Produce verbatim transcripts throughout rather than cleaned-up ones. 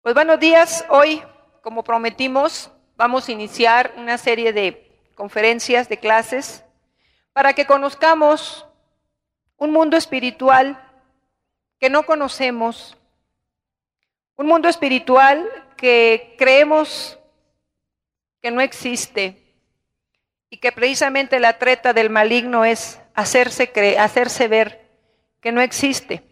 Pues buenos días, hoy, como prometimos, vamos a iniciar una serie de conferencias, de clases, para que conozcamos un mundo espiritual que no conocemos, un mundo espiritual que creemos que no existe y que precisamente la treta del maligno es hacerse, cre- hacerse ver que no existe.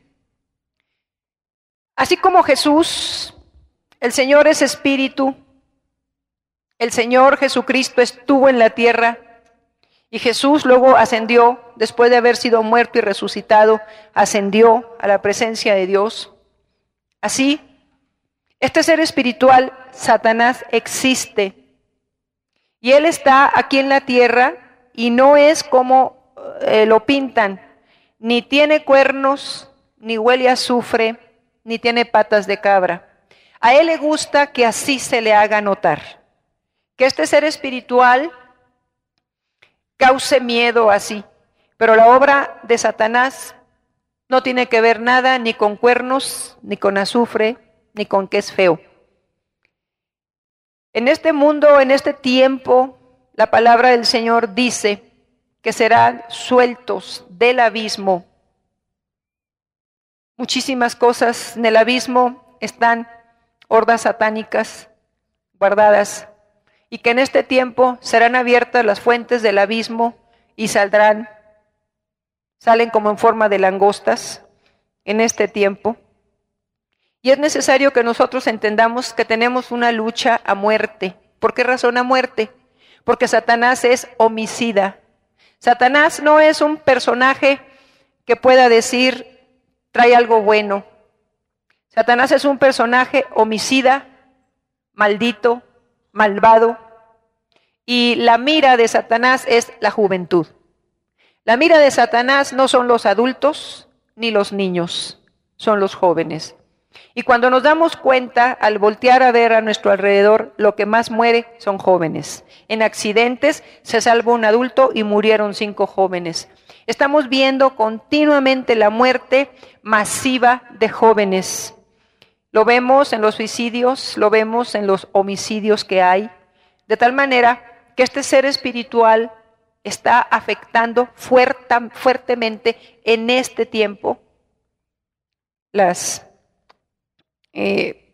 Así como Jesús, el Señor es espíritu, el Señor Jesucristo estuvo en la tierra y Jesús luego ascendió, después de haber sido muerto y resucitado, ascendió a la presencia de Dios. Así, este ser espiritual, Satanás, existe y él está aquí en la tierra y no es como eh, lo pintan, ni tiene cuernos, ni huele a azufre, ni tiene patas de cabra. A él le gusta que así se le haga notar, que este ser espiritual cause miedo así, pero la obra de Satanás no tiene que ver nada ni con cuernos, ni con azufre, ni con que es feo. En este mundo, en este tiempo, la palabra del Señor dice que serán sueltos del abismo. Muchísimas cosas en el abismo están hordas satánicas guardadas y que en este tiempo serán abiertas las fuentes del abismo y saldrán, salen como en forma de langostas en este tiempo. Y es necesario que nosotros entendamos que tenemos una lucha a muerte. ¿Por qué razón a muerte? Porque Satanás es homicida. Satanás no es un personaje que pueda decir, trae algo bueno. Satanás es un personaje homicida, maldito, malvado, y la mira de Satanás es la juventud. La mira de Satanás no son los adultos ni los niños, son los jóvenes. Y cuando nos damos cuenta, al voltear a ver a nuestro alrededor, lo que más muere son jóvenes. En accidentes se salvó un adulto y murieron cinco jóvenes. Estamos viendo continuamente la muerte masiva de jóvenes. Lo vemos en los suicidios, lo vemos en los homicidios que hay, de tal manera que este ser espiritual está afectando fuerte, fuertemente en este tiempo las, eh,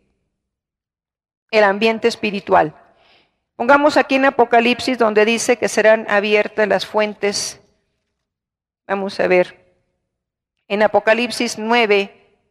el ambiente espiritual. Pongamos aquí en Apocalipsis donde dice que serán abiertas las fuentes. Vamos a ver, en Apocalipsis nueve.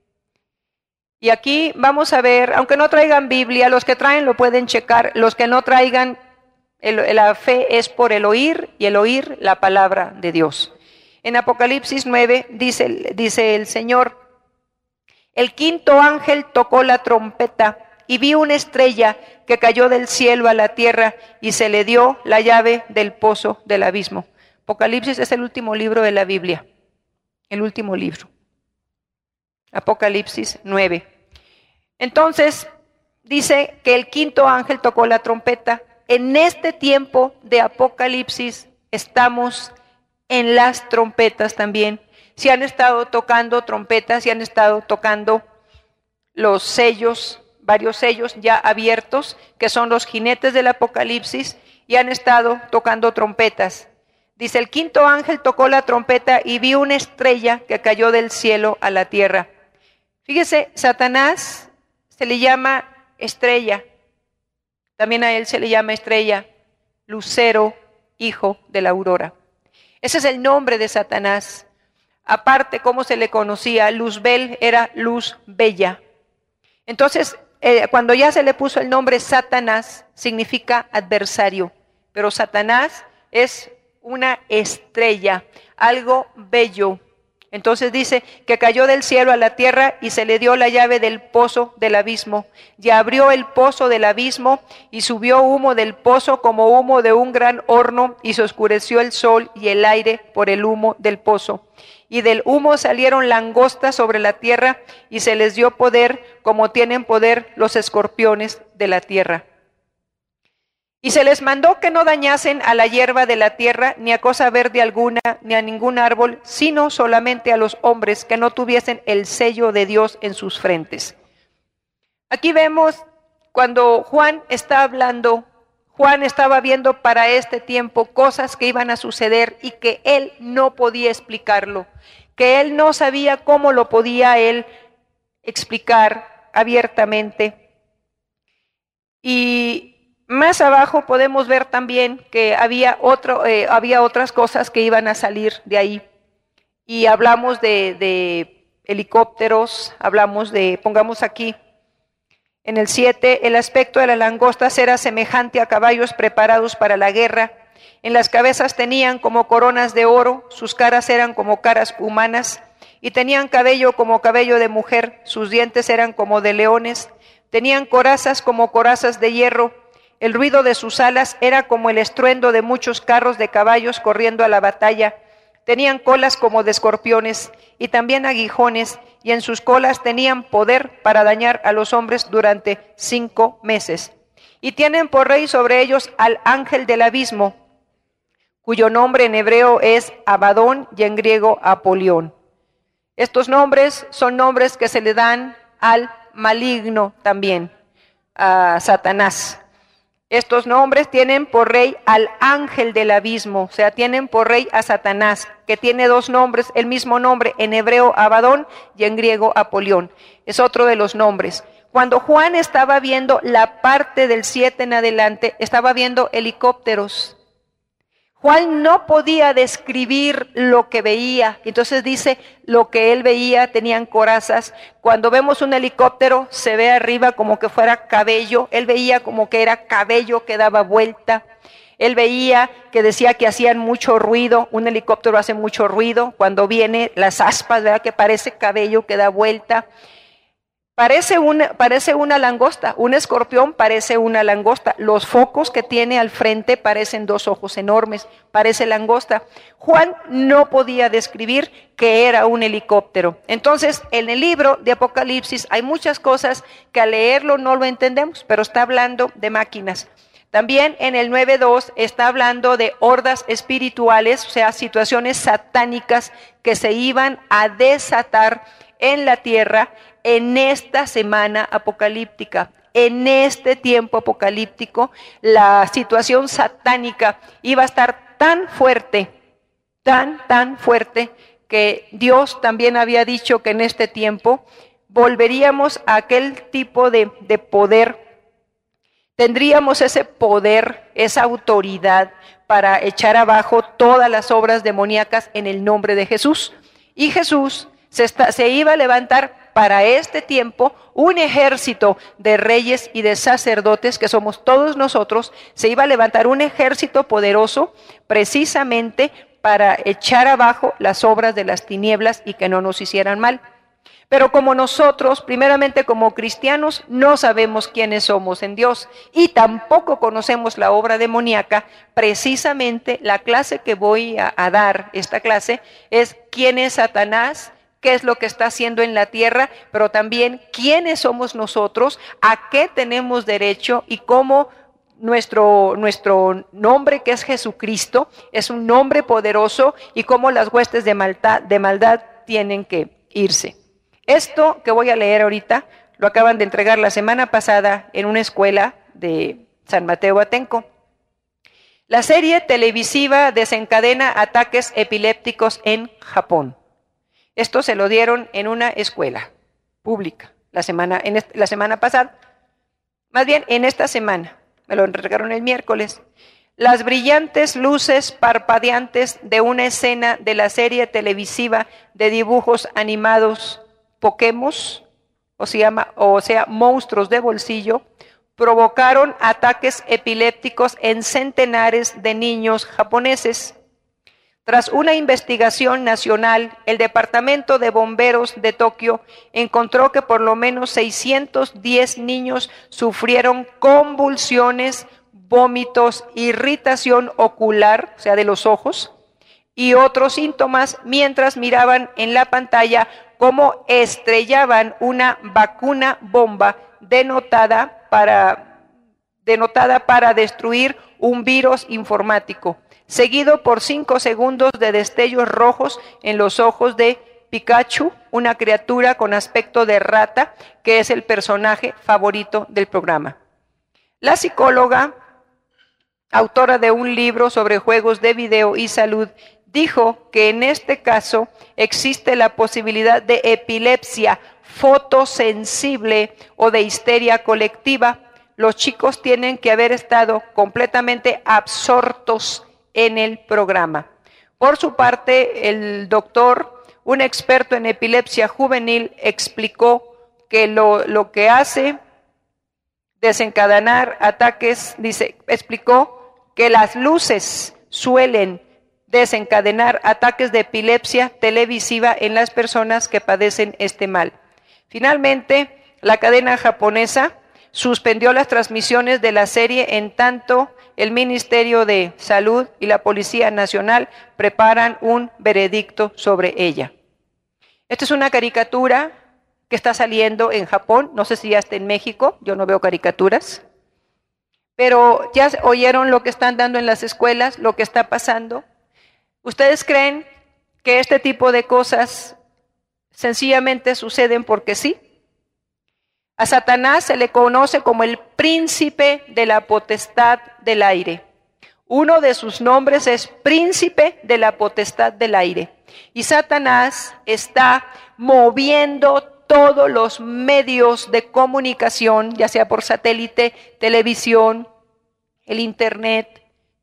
Y aquí vamos a ver, aunque no traigan Biblia, los que traen lo pueden checar, los que no traigan, el, la fe es por el oír y el oír la palabra de Dios. En Apocalipsis nueve dice, dice el Señor, el quinto ángel tocó la trompeta y vi una estrella que cayó del cielo a la tierra y se le dio la llave del pozo del abismo. Apocalipsis es el último libro de la Biblia, el último libro. Apocalipsis nueve. Entonces, dice que el quinto ángel tocó la trompeta. En este tiempo de Apocalipsis estamos en las trompetas también. Si han estado tocando trompetas, si han estado tocando los sellos, varios sellos ya abiertos, que son los jinetes del Apocalipsis, y han estado tocando trompetas. Dice, el quinto ángel tocó la trompeta y vi una estrella que cayó del cielo a la tierra. Fíjese, Satanás se le llama estrella, también a él se le llama estrella, lucero, hijo de la aurora. Ese es el nombre de Satanás. Aparte, ¿cómo se le conocía? Luzbel era luz bella. Entonces, eh, cuando ya se le puso el nombre Satanás, significa adversario, pero Satanás es una estrella, algo bello. Entonces dice que cayó del cielo a la tierra y se le dio la llave del pozo del abismo. Y abrió el pozo del abismo y subió humo del pozo como humo de un gran horno y se oscureció el sol y el aire por el humo del pozo. Y del humo salieron langostas sobre la tierra y se les dio poder como tienen poder los escorpiones de la tierra. Y se les mandó que no dañasen a la hierba de la tierra, ni a cosa verde alguna, ni a ningún árbol, sino solamente a los hombres que no tuviesen el sello de Dios en sus frentes. Aquí vemos cuando Juan está hablando, Juan estaba viendo para este tiempo cosas que iban a suceder y que él no podía explicarlo, que él no sabía cómo lo podía él explicar abiertamente. Y más abajo podemos ver también que había, otro, eh, había otras cosas que iban a salir de ahí. Y hablamos de, de helicópteros, hablamos de, pongamos aquí, en el siete, el aspecto de las langostas era semejante a caballos preparados para la guerra. En las cabezas tenían como coronas de oro, sus caras eran como caras humanas, y tenían cabello como cabello de mujer, sus dientes eran como de leones, tenían corazas como corazas de hierro, el ruido de sus alas era como el estruendo de muchos carros de caballos corriendo a la batalla. Tenían colas como de escorpiones y también aguijones, y en sus colas tenían poder para dañar a los hombres durante cinco meses. Y tienen por rey sobre ellos al ángel del abismo, cuyo nombre en hebreo es Abadón y en griego Apolión. Estos nombres son nombres que se le dan al maligno también, a Satanás. Estos nombres tienen por rey al ángel del abismo, o sea, tienen por rey a Satanás, que tiene dos nombres, el mismo nombre, en hebreo Abadón y en griego Apolión. Es otro de los nombres. Cuando Juan estaba viendo la parte del siete en adelante, estaba viendo helicópteros. Juan no podía describir lo que veía, entonces dice lo que él veía, tenían corazas. Cuando vemos un helicóptero se ve arriba como que fuera cabello, él veía como que era cabello que daba vuelta. Él veía que decía que hacían mucho ruido, un helicóptero hace mucho ruido cuando viene las aspas, ¿verdad? Que parece cabello que da vuelta. Parece una, parece una langosta, un escorpión parece una langosta, los focos que tiene al frente parecen dos ojos enormes, parece langosta. Juan no podía describir que era un helicóptero. Entonces, en el libro de Apocalipsis hay muchas cosas que al leerlo no lo entendemos, pero está hablando de máquinas. También en el nueve dos está hablando de hordas espirituales, o sea, situaciones satánicas que se iban a desatar en la tierra en esta semana apocalíptica. En este tiempo apocalíptico, la situación satánica iba a estar tan fuerte, tan, tan fuerte, que Dios también había dicho que en este tiempo volveríamos a aquel tipo de, de poder. Tendríamos ese poder, esa autoridad para echar abajo todas las obras demoníacas en el nombre de Jesús. Y Jesús se, está, se iba a levantar para este tiempo un ejército de reyes y de sacerdotes, que somos todos nosotros. Se iba a levantar un ejército poderoso precisamente para echar abajo las obras de las tinieblas y que no nos hicieran mal. Pero como nosotros, primeramente como cristianos, no sabemos quiénes somos en Dios y tampoco conocemos la obra demoníaca, precisamente la clase que voy a, a dar, esta clase, es quién es Satanás, qué es lo que está haciendo en la tierra, pero también quiénes somos nosotros, a qué tenemos derecho y cómo nuestro, nuestro nombre, que es Jesucristo, es un nombre poderoso, y cómo las huestes de maldad, de maldad tienen que irse. Esto que voy a leer ahorita lo acaban de entregar la semana pasada en una escuela de San Mateo Atenco. La serie televisiva desencadena ataques epilépticos en Japón. Esto se lo dieron en una escuela pública la semana, en este, la semana pasada, más bien en esta semana, me lo entregaron el miércoles. Las brillantes luces parpadeantes de una escena de la serie televisiva de dibujos animados Pokémon, o, se llama, o sea, monstruos de bolsillo, provocaron ataques epilépticos en centenares de niños japoneses. Tras una investigación nacional, el Departamento de Bomberos de Tokio encontró que por lo menos seiscientos diez niños sufrieron convulsiones, vómitos, irritación ocular, o sea, de los ojos, y otros síntomas mientras miraban en la pantalla cómo estrellaban una vacuna bomba denotada para, denotada para destruir un virus informático, seguido por cinco segundos de destellos rojos en los ojos de Pikachu, una criatura con aspecto de rata, que es el personaje favorito del programa. La psicóloga, autora de un libro sobre juegos de video y salud, dijo que en este caso existe la posibilidad de epilepsia fotosensible o de histeria colectiva. Los chicos tienen que haber estado completamente absortos en el programa. Por su parte, el doctor, un experto en epilepsia juvenil, explicó que lo, lo que hace desencadenar ataques, dice, explicó que las luces suelen desencadenar ataques de epilepsia televisiva en las personas que padecen este mal. Finalmente, la cadena japonesa suspendió las transmisiones de la serie en tanto el Ministerio de Salud y la Policía Nacional preparan un veredicto sobre ella. Esta es una caricatura que está saliendo en Japón, no sé si ya está en México, yo no veo caricaturas, pero ya oyeron lo que están dando en las escuelas, lo que está pasando. ¿Ustedes creen que este tipo de cosas sencillamente suceden porque sí? A Satanás se le conoce como el príncipe de la potestad del aire. Uno de sus nombres es príncipe de la potestad del aire. Y Satanás está moviendo todos los medios de comunicación, ya sea por satélite, televisión, el internet,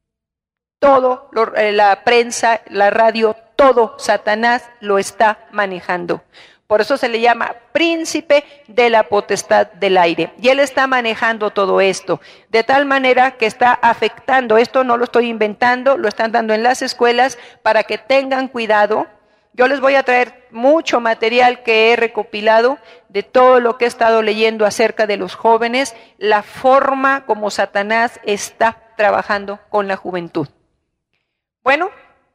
todo, lo, la prensa, la radio, todo Satanás lo está manejando. Por eso se le llama príncipe de la potestad del aire. Y él está manejando todo esto, de tal manera que está afectando. Esto no lo estoy inventando, lo están dando en las escuelas para que tengan cuidado. Yo les voy a traer mucho material que he recopilado de todo lo que he estado leyendo acerca de los jóvenes, la forma como Satanás está trabajando con la juventud. Bueno,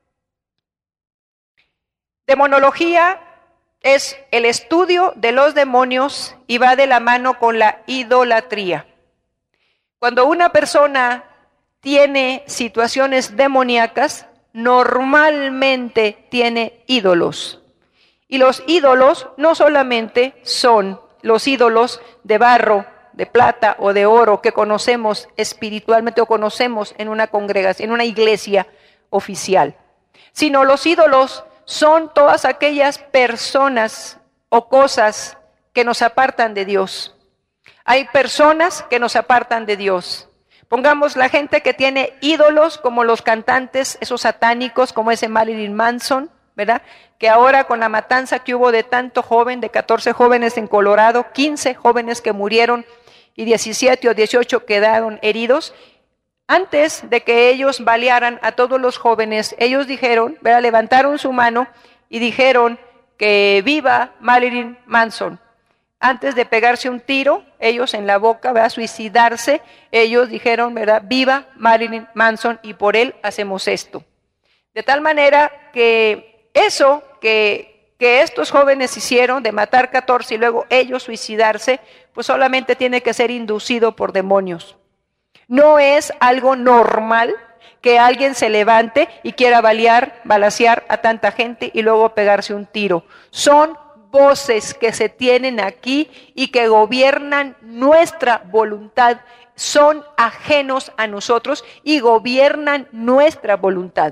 demonología es el estudio de los demonios y va de la mano con la idolatría. Cuando una persona tiene situaciones demoníacas, normalmente tiene ídolos. Y los ídolos no solamente son los ídolos de barro, de plata o de oro que conocemos espiritualmente o conocemos en una congregación, en una iglesia oficial, sino los ídolos son todas aquellas personas o cosas que nos apartan de Dios. Hay personas que nos apartan de Dios. Pongamos la gente que tiene ídolos como los cantantes, esos satánicos como ese Marilyn Manson, ¿verdad? Que ahora con la matanza que hubo de tanto joven, de catorce jóvenes en Colorado, quince jóvenes que murieron y diecisiete o dieciocho quedaron heridos. Antes de que ellos balearan a todos los jóvenes, ellos dijeron, ¿verdad? Levantaron su mano y dijeron que viva Marilyn Manson. Antes de pegarse un tiro, ellos en la boca, ¿verdad? Suicidarse, ellos dijeron, ¿verdad? Viva Marilyn Manson y por él hacemos esto. De tal manera que eso que, que estos jóvenes hicieron de matar catorce y luego ellos suicidarse, pues solamente tiene que ser inducido por demonios. No es algo normal que alguien se levante y quiera balear, balacear a tanta gente y luego pegarse un tiro. Son voces que se tienen aquí y que gobiernan nuestra voluntad. Son ajenos a nosotros y gobiernan nuestra voluntad.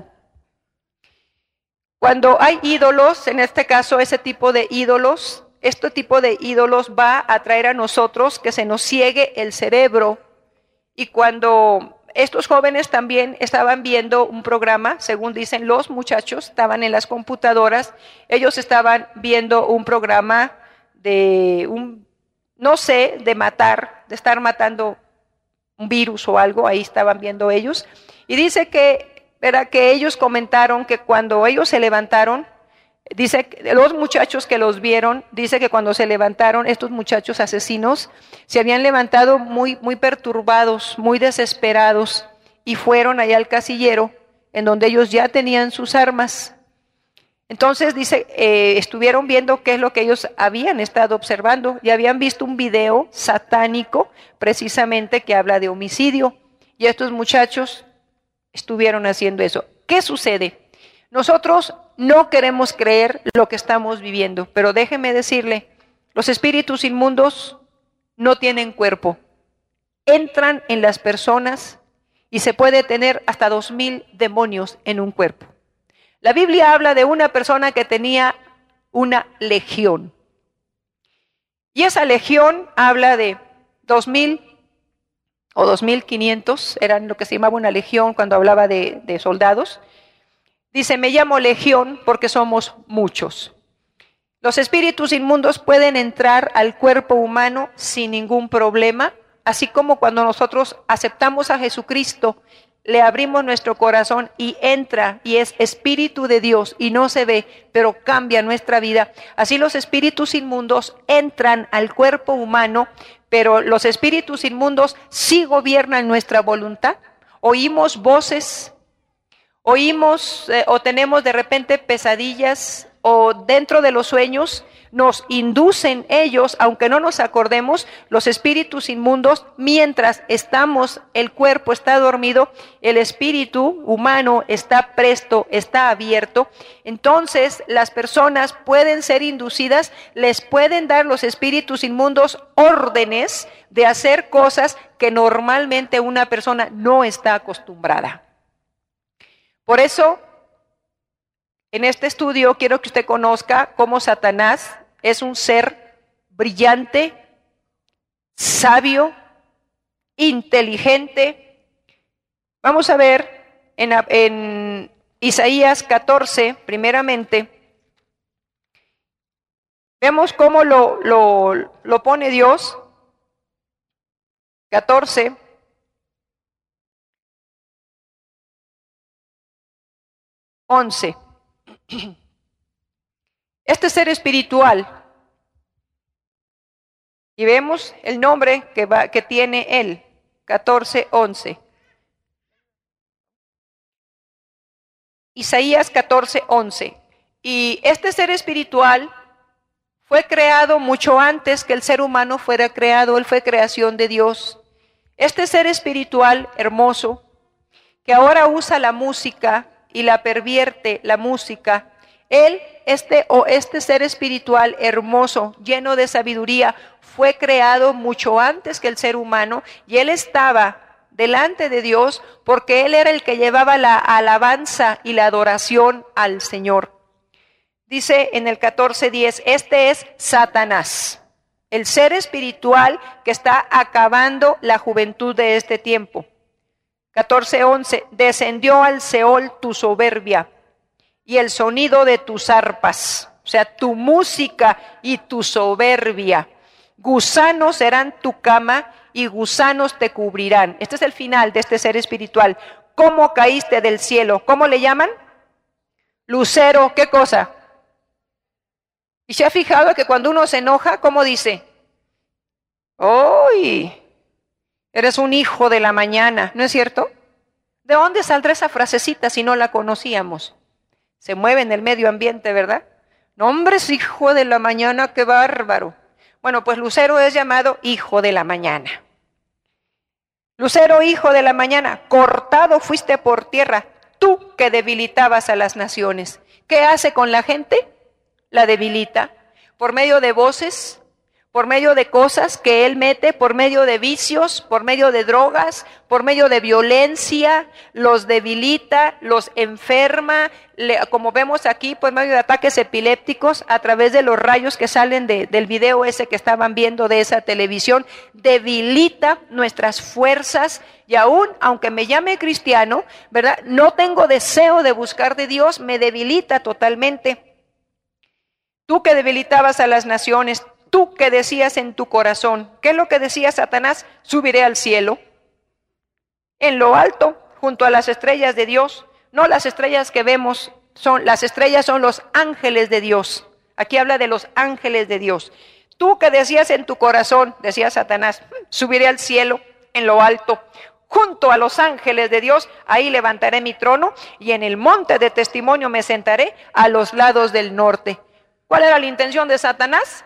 Cuando hay ídolos, en este caso ese tipo de ídolos, este tipo de ídolos va a traer a nosotros que se nos ciegue el cerebro. Y cuando estos jóvenes también estaban viendo un programa, según dicen los muchachos, estaban en las computadoras, ellos estaban viendo un programa de, un, no sé, de matar, de estar matando un virus o algo, ahí estaban viendo ellos. Y dice que, era que ellos comentaron que cuando ellos se levantaron, dice que los muchachos que los vieron, dice que cuando se levantaron estos muchachos asesinos, se habían levantado muy, muy perturbados, muy desesperados y fueron allá al casillero en donde ellos ya tenían sus armas. Entonces dice, eh, estuvieron viendo qué es lo que ellos habían estado observando y habían visto un video satánico precisamente que habla de homicidio y estos muchachos estuvieron haciendo eso. ¿Qué sucede? Nosotros no queremos creer lo que estamos viviendo, pero déjeme decirle, los espíritus inmundos no tienen cuerpo. Entran en las personas y se puede tener hasta dos mil demonios en un cuerpo. La Biblia habla de una persona que tenía una legión. Y esa legión habla de dos mil o dos mil quinientos, eran lo que se llamaba una legión cuando hablaba de, de soldados. Dice, me llamo legión porque somos muchos. Los espíritus inmundos pueden entrar al cuerpo humano sin ningún problema, así como cuando nosotros aceptamos a Jesucristo, le abrimos nuestro corazón y entra y es espíritu de Dios y no se ve, pero cambia nuestra vida. Así los espíritus inmundos entran al cuerpo humano, pero los espíritus inmundos sí gobiernan nuestra voluntad. Oímos voces, oímos eh, o tenemos de repente pesadillas o dentro de los sueños nos inducen ellos, aunque no nos acordemos, los espíritus inmundos, mientras estamos, el cuerpo está dormido, el espíritu humano está presto, está abierto. Entonces las personas pueden ser inducidas, les pueden dar los espíritus inmundos órdenes de hacer cosas que normalmente una persona no está acostumbrada. Por eso, en este estudio quiero que usted conozca cómo Satanás es un ser brillante, sabio, inteligente. Vamos a ver en, en Isaías catorce, primeramente, vemos cómo lo, lo, lo pone Dios. catorce. once. Este ser espiritual, y vemos el nombre que, va, que tiene él, catorce, once. Isaías catorce, once. Y este ser espiritual fue creado mucho antes que el ser humano fuera creado, él fue creación de Dios. Este ser espiritual hermoso, que ahora usa la música y la pervierte la música, él, este o este ser espiritual hermoso, lleno de sabiduría, fue creado mucho antes que el ser humano y él estaba delante de Dios porque él era el que llevaba la alabanza y la adoración al Señor. Dice en el catorce diez, este es Satanás, el ser espiritual que está acabando la juventud de este tiempo. catorce once, descendió al Seol tu soberbia y el sonido de tus arpas, o sea, tu música y tu soberbia. Gusanos serán tu cama y gusanos te cubrirán. Este es el final de este ser espiritual. ¿Cómo caíste del cielo? ¿Cómo le llaman? Lucero, ¿qué cosa? ¿Y se ha fijado que cuando uno se enoja, cómo dice? ¡Uy! Eres un hijo de la mañana, ¿no es cierto? ¿De dónde saldrá esa frasecita si no la conocíamos? Se mueve en el medio ambiente, ¿verdad? No, hombre, es hijo de la mañana, qué bárbaro. Bueno, pues Lucero es llamado hijo de la mañana. Lucero, hijo de la mañana, cortado fuiste por tierra, tú que debilitabas a las naciones. ¿Qué hace con la gente? La debilita por medio de voces, por medio de cosas que él mete, por medio de vicios, por medio de drogas, por medio de violencia, los debilita, los enferma, le, como vemos aquí, por medio de ataques epilépticos, a través de los rayos que salen de, del video ese que estaban viendo de esa televisión, debilita nuestras fuerzas y aún, aunque me llame cristiano, ¿verdad? No tengo deseo de buscar de Dios, me debilita totalmente. Tú que debilitabas a las naciones, tú que decías en tu corazón, ¿qué es lo que decía Satanás? Subiré al cielo, en lo alto, junto a las estrellas de Dios. No las estrellas que vemos, son las estrellas son los ángeles de Dios. Aquí habla de los ángeles de Dios. Tú que decías en tu corazón, decía Satanás, subiré al cielo, en lo alto, junto a los ángeles de Dios, ahí levantaré mi trono y en el monte de testimonio me sentaré a los lados del norte. ¿Cuál era la intención de Satanás?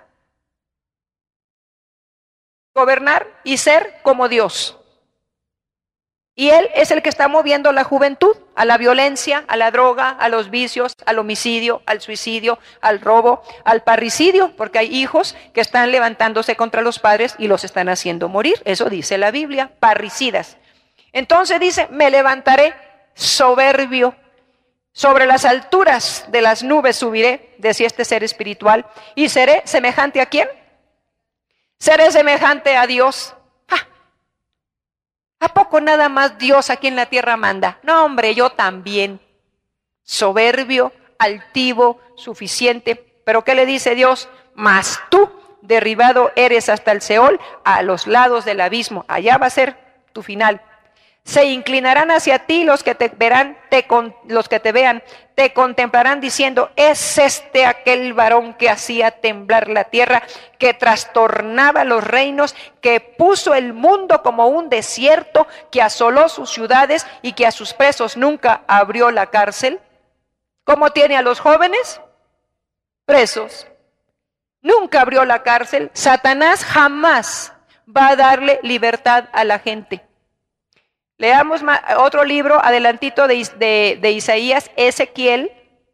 Gobernar y ser como Dios. Y él es el que está moviendo a la juventud, a la violencia, a la droga, a los vicios, al homicidio, al suicidio, al robo, al parricidio, porque hay hijos que están levantándose contra los padres y los están haciendo morir. Eso dice la Biblia, parricidas. Entonces dice, me levantaré soberbio, sobre las alturas de las nubes subiré, decía este ser espiritual, y seré semejante ¿a quién? Seré semejante a Dios. ¿A poco nada más Dios aquí en la tierra manda? No, hombre, yo también. Soberbio, altivo, suficiente. ¿Pero qué le dice Dios? Mas tú, derribado eres hasta el Seol, a los lados del abismo. Allá va a ser tu final. Se inclinarán hacia ti los que te verán, te con, los que te vean, te contemplarán diciendo, es este aquel varón que hacía temblar la tierra, que trastornaba los reinos, que puso el mundo como un desierto, que asoló sus ciudades y que a sus presos nunca abrió la cárcel. ¿Cómo tiene a los jóvenes? Presos. Nunca abrió la cárcel. Satanás jamás va a darle libertad a la gente. Leamos otro libro adelantito de, de, de Isaías, Ezequiel,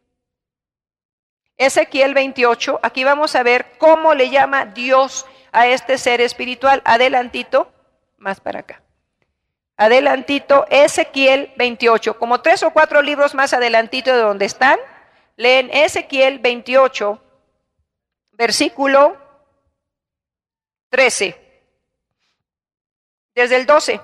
Ezequiel veintiocho. Aquí vamos a ver cómo le llama Dios a este ser espiritual. Adelantito, más para acá. Adelantito, Ezequiel veintiocho. Como tres o cuatro libros más adelantito de donde están, leen Ezequiel veintiocho, versículo trece. Desde el doce.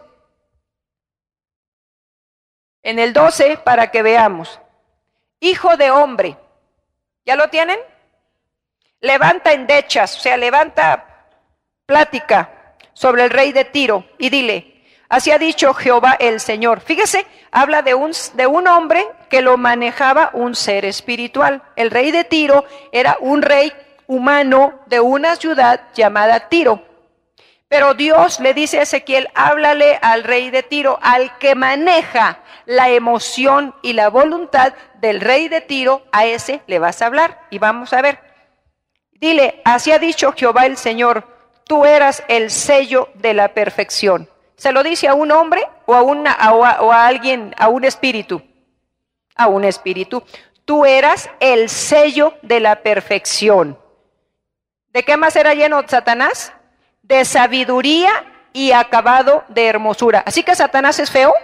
En el doce, para que veamos. Hijo de hombre. ¿Ya lo tienen? Levanta endechas, o sea, levanta plática sobre el rey de Tiro y dile, así ha dicho Jehová el Señor. Fíjese, habla de un, de un hombre que lo manejaba un ser espiritual. El rey de Tiro era un rey humano de una ciudad llamada Tiro. Pero Dios le dice a Ezequiel, háblale al rey de Tiro, al que maneja la emoción y la voluntad del rey de Tiro, a ese le vas a hablar. Y vamos a ver. Dile, así ha dicho Jehová el Señor, tú eras el sello de la perfección. ¿Se lo dice a un hombre o a, una, o a, o a alguien, a un espíritu? A un espíritu. Tú eras el sello de la perfección. ¿De qué más era lleno Satanás? De sabiduría y acabado de hermosura. ¿Así que Satanás es feo?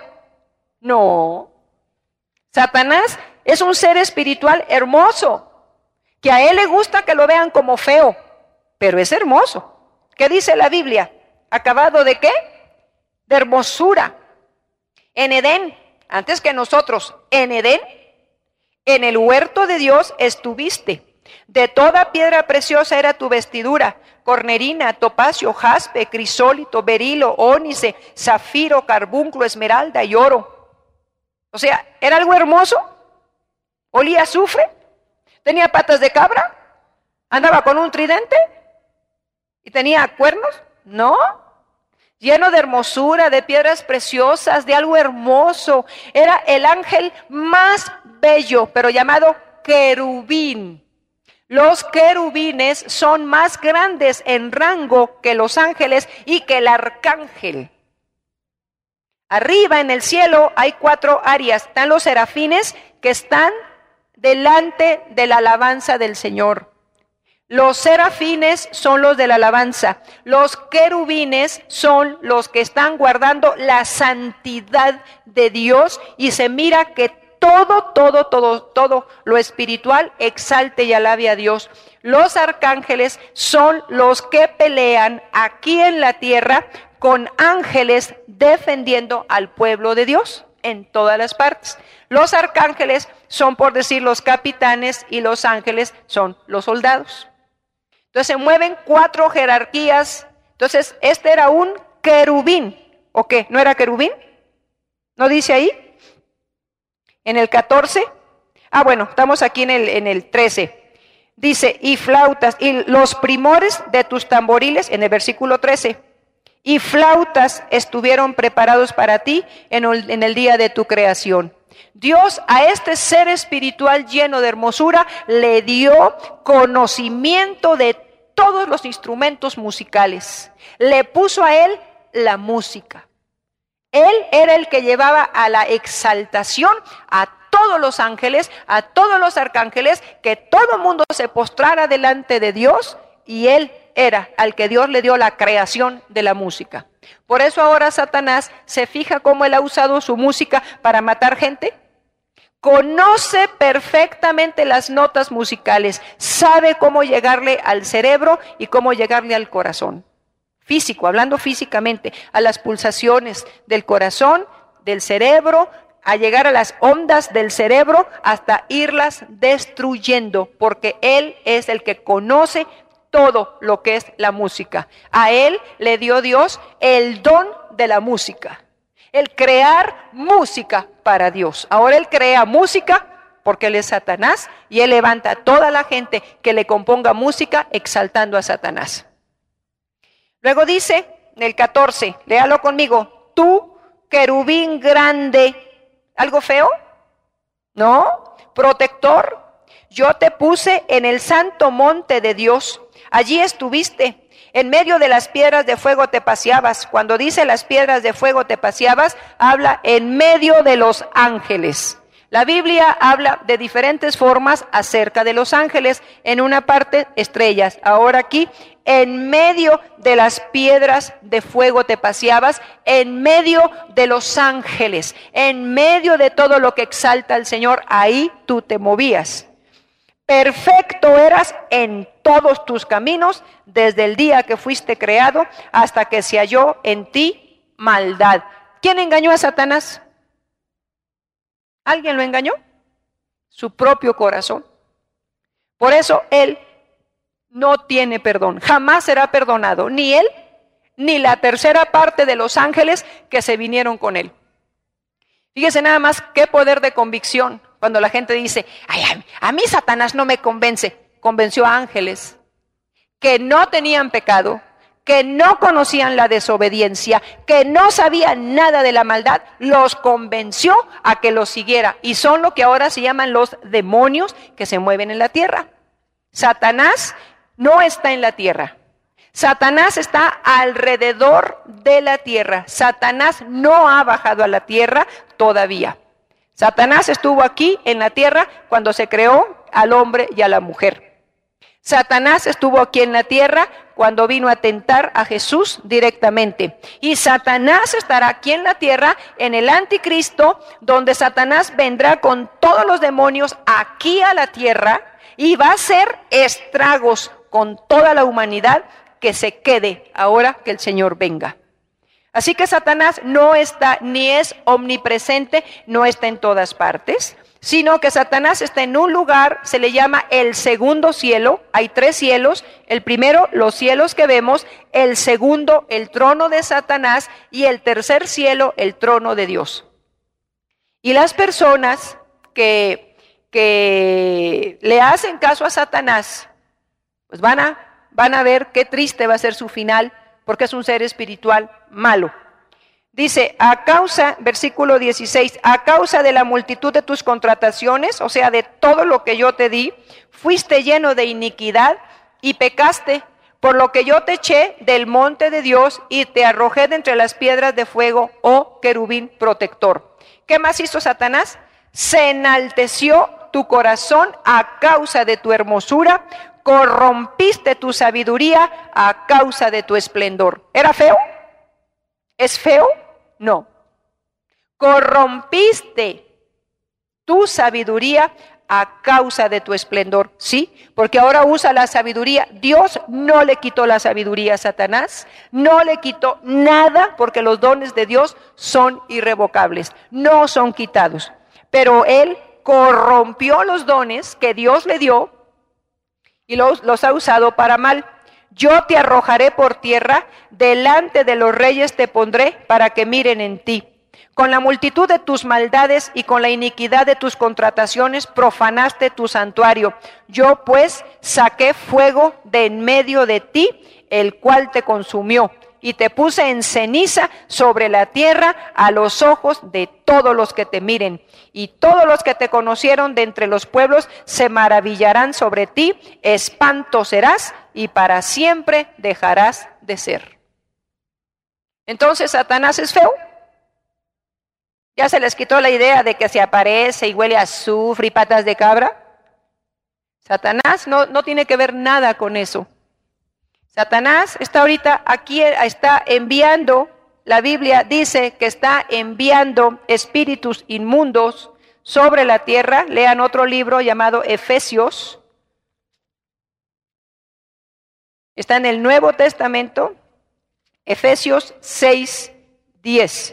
No. Satanás es un ser espiritual hermoso, que a él le gusta que lo vean como feo, pero es hermoso. ¿Qué dice la Biblia? ¿Acabado de qué? De hermosura. En Edén, antes que nosotros, en Edén, en el huerto de Dios estuviste. De toda piedra preciosa era tu vestidura, cornerina, topacio, jaspe, crisólito, berilo, ónice, zafiro, carbunclo, esmeralda y oro. O sea, ¿era algo hermoso? ¿Olía a azufre? ¿Tenía patas de cabra? ¿Andaba con un tridente? ¿Y tenía cuernos? No. Lleno de hermosura, de piedras preciosas, de algo hermoso. Era el ángel más bello, pero llamado querubín. Los querubines son más grandes en rango que los ángeles y que el arcángel. Arriba en el cielo hay cuatro áreas. Están los serafines que están delante de la alabanza del Señor. Los serafines son los de la alabanza. Los querubines son los que están guardando la santidad de Dios y se mira que todo, todo, todo, todo lo espiritual exalte y alabe a Dios. Los arcángeles son los que pelean aquí en la tierra con ángeles defendiendo al pueblo de Dios en todas las partes. Los arcángeles son, por decir, los capitanes y los ángeles son los soldados. Entonces se mueven cuatro jerarquías. Entonces este era un querubín. ¿O qué? ¿No era querubín? ¿No dice ahí? En el catorce, ah bueno, estamos aquí en el, en el trece, dice, y flautas, y los primores de tus tamboriles, en el versículo trece, y flautas estuvieron preparados para ti en el, en el día de tu creación. Dios a este ser espiritual lleno de hermosura le dio conocimiento de todos los instrumentos musicales, le puso a él la música. Él era el que llevaba a la exaltación a todos los ángeles, a todos los arcángeles, que todo el mundo se postrara delante de Dios, y él era al que Dios le dio la creación de la música. Por eso ahora Satanás se fija cómo él ha usado su música para matar gente. Conoce perfectamente las notas musicales, sabe cómo llegarle al cerebro y cómo llegarle al corazón. Físico, hablando físicamente, a las pulsaciones del corazón, del cerebro, a llegar a las ondas del cerebro hasta irlas destruyendo, porque Él es el que conoce todo lo que es la música. A Él le dio Dios el don de la música, el crear música para Dios. Ahora Él crea música porque Él es Satanás y Él levanta a toda la gente que le componga música exaltando a Satanás. Luego dice en el catorce, léalo conmigo, tú querubín grande, ¿algo feo? ¿No? Protector, yo te puse en el santo monte de Dios, allí estuviste, en medio de las piedras de fuego te paseabas. Cuando dice las piedras de fuego te paseabas, habla en medio de los ángeles. La Biblia habla de diferentes formas acerca de los ángeles. En una parte, estrellas. Ahora aquí, en medio de las piedras de fuego te paseabas, en medio de los ángeles, en medio de todo lo que exalta al Señor, ahí tú te movías. Perfecto eras en todos tus caminos, desde el día que fuiste creado hasta que se halló en ti maldad. ¿Quién engañó a Satanás? ¿Alguien lo engañó? Su propio corazón. Por eso él no tiene perdón, jamás será perdonado, ni él, ni la tercera parte de los ángeles que se vinieron con él. Fíjese nada más qué poder de convicción, cuando la gente dice, ay, a mí Satanás no me convence. Convenció a ángeles que no tenían pecado, que no conocían la desobediencia, que no sabían nada de la maldad, los convenció a que los siguiera. Y son lo que ahora se llaman los demonios que se mueven en la tierra. Satanás no está en la tierra. Satanás está alrededor de la tierra. Satanás no ha bajado a la tierra todavía. Satanás estuvo aquí en la tierra cuando se creó al hombre y a la mujer. Satanás estuvo aquí en la tierra cuando vino a tentar a Jesús directamente. Y Satanás estará aquí en la tierra en el anticristo, donde Satanás vendrá con todos los demonios aquí a la tierra y va a hacer estragos con toda la humanidad que se quede ahora que el Señor venga. Así que Satanás no está, ni es omnipresente, no está en todas partes, sino que Satanás está en un lugar, se le llama el segundo cielo. Hay tres cielos: el primero, los cielos que vemos; el segundo, el trono de Satanás; y el tercer cielo, el trono de Dios. Y las personas que, que le hacen caso a Satanás, pues van a, van a ver qué triste va a ser su final, porque es un ser espiritual malo. Dice, a causa, versículo dieciséis, a causa de la multitud de tus contrataciones, o sea, de todo lo que yo te di, fuiste lleno de iniquidad y pecaste, por lo que yo te eché del monte de Dios y te arrojé de entre las piedras de fuego, oh querubín protector. ¿Qué más hizo Satanás? Se enalteció tu corazón a causa de tu hermosura, corrompiste tu sabiduría a causa de tu esplendor. ¿Era feo? ¿Es feo? No. Corrompiste tu sabiduría a causa de tu esplendor. Sí, porque ahora usa la sabiduría. Dios no le quitó la sabiduría a Satanás, no le quitó nada, porque los dones de Dios son irrevocables, no son quitados. Pero él corrompió los dones que Dios le dio y los, los ha usado para mal. Yo te arrojaré por tierra, delante de los reyes te pondré para que miren en ti. Con la multitud de tus maldades y con la iniquidad de tus contrataciones profanaste tu santuario. Yo pues saqué fuego de en medio de ti, el cual te consumió, y te puse en ceniza sobre la tierra a los ojos de todos los que te miren. Y todos los que te conocieron de entre los pueblos se maravillarán sobre ti, espanto serás y para siempre dejarás de ser. Entonces, ¿Satanás es feo? ¿Ya se les quitó la idea de que se aparece y huele a azufre y patas de cabra? Satanás no, no tiene que ver nada con eso. Satanás está ahorita aquí, está enviando, la Biblia dice que está enviando espíritus inmundos sobre la tierra. Lean otro libro llamado Efesios. Está en el Nuevo Testamento, Efesios seis, diez.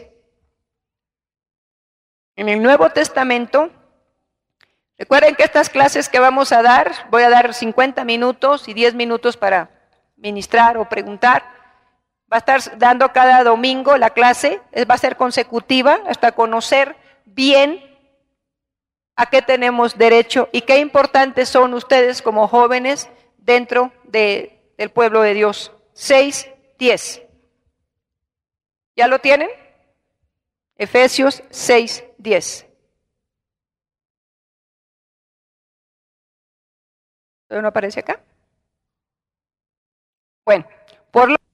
En el Nuevo Testamento, recuerden que estas clases que vamos a dar, voy a dar cincuenta minutos y diez minutos para ministrar o preguntar. Va a estar dando cada domingo la clase, va a ser consecutiva hasta conocer bien a qué tenemos derecho y qué importantes son ustedes como jóvenes dentro de, del pueblo de Dios. seis, diez. ¿Ya lo tienen? Efesios seis, diez. ¿Todavía no aparece acá? Bueno, por lo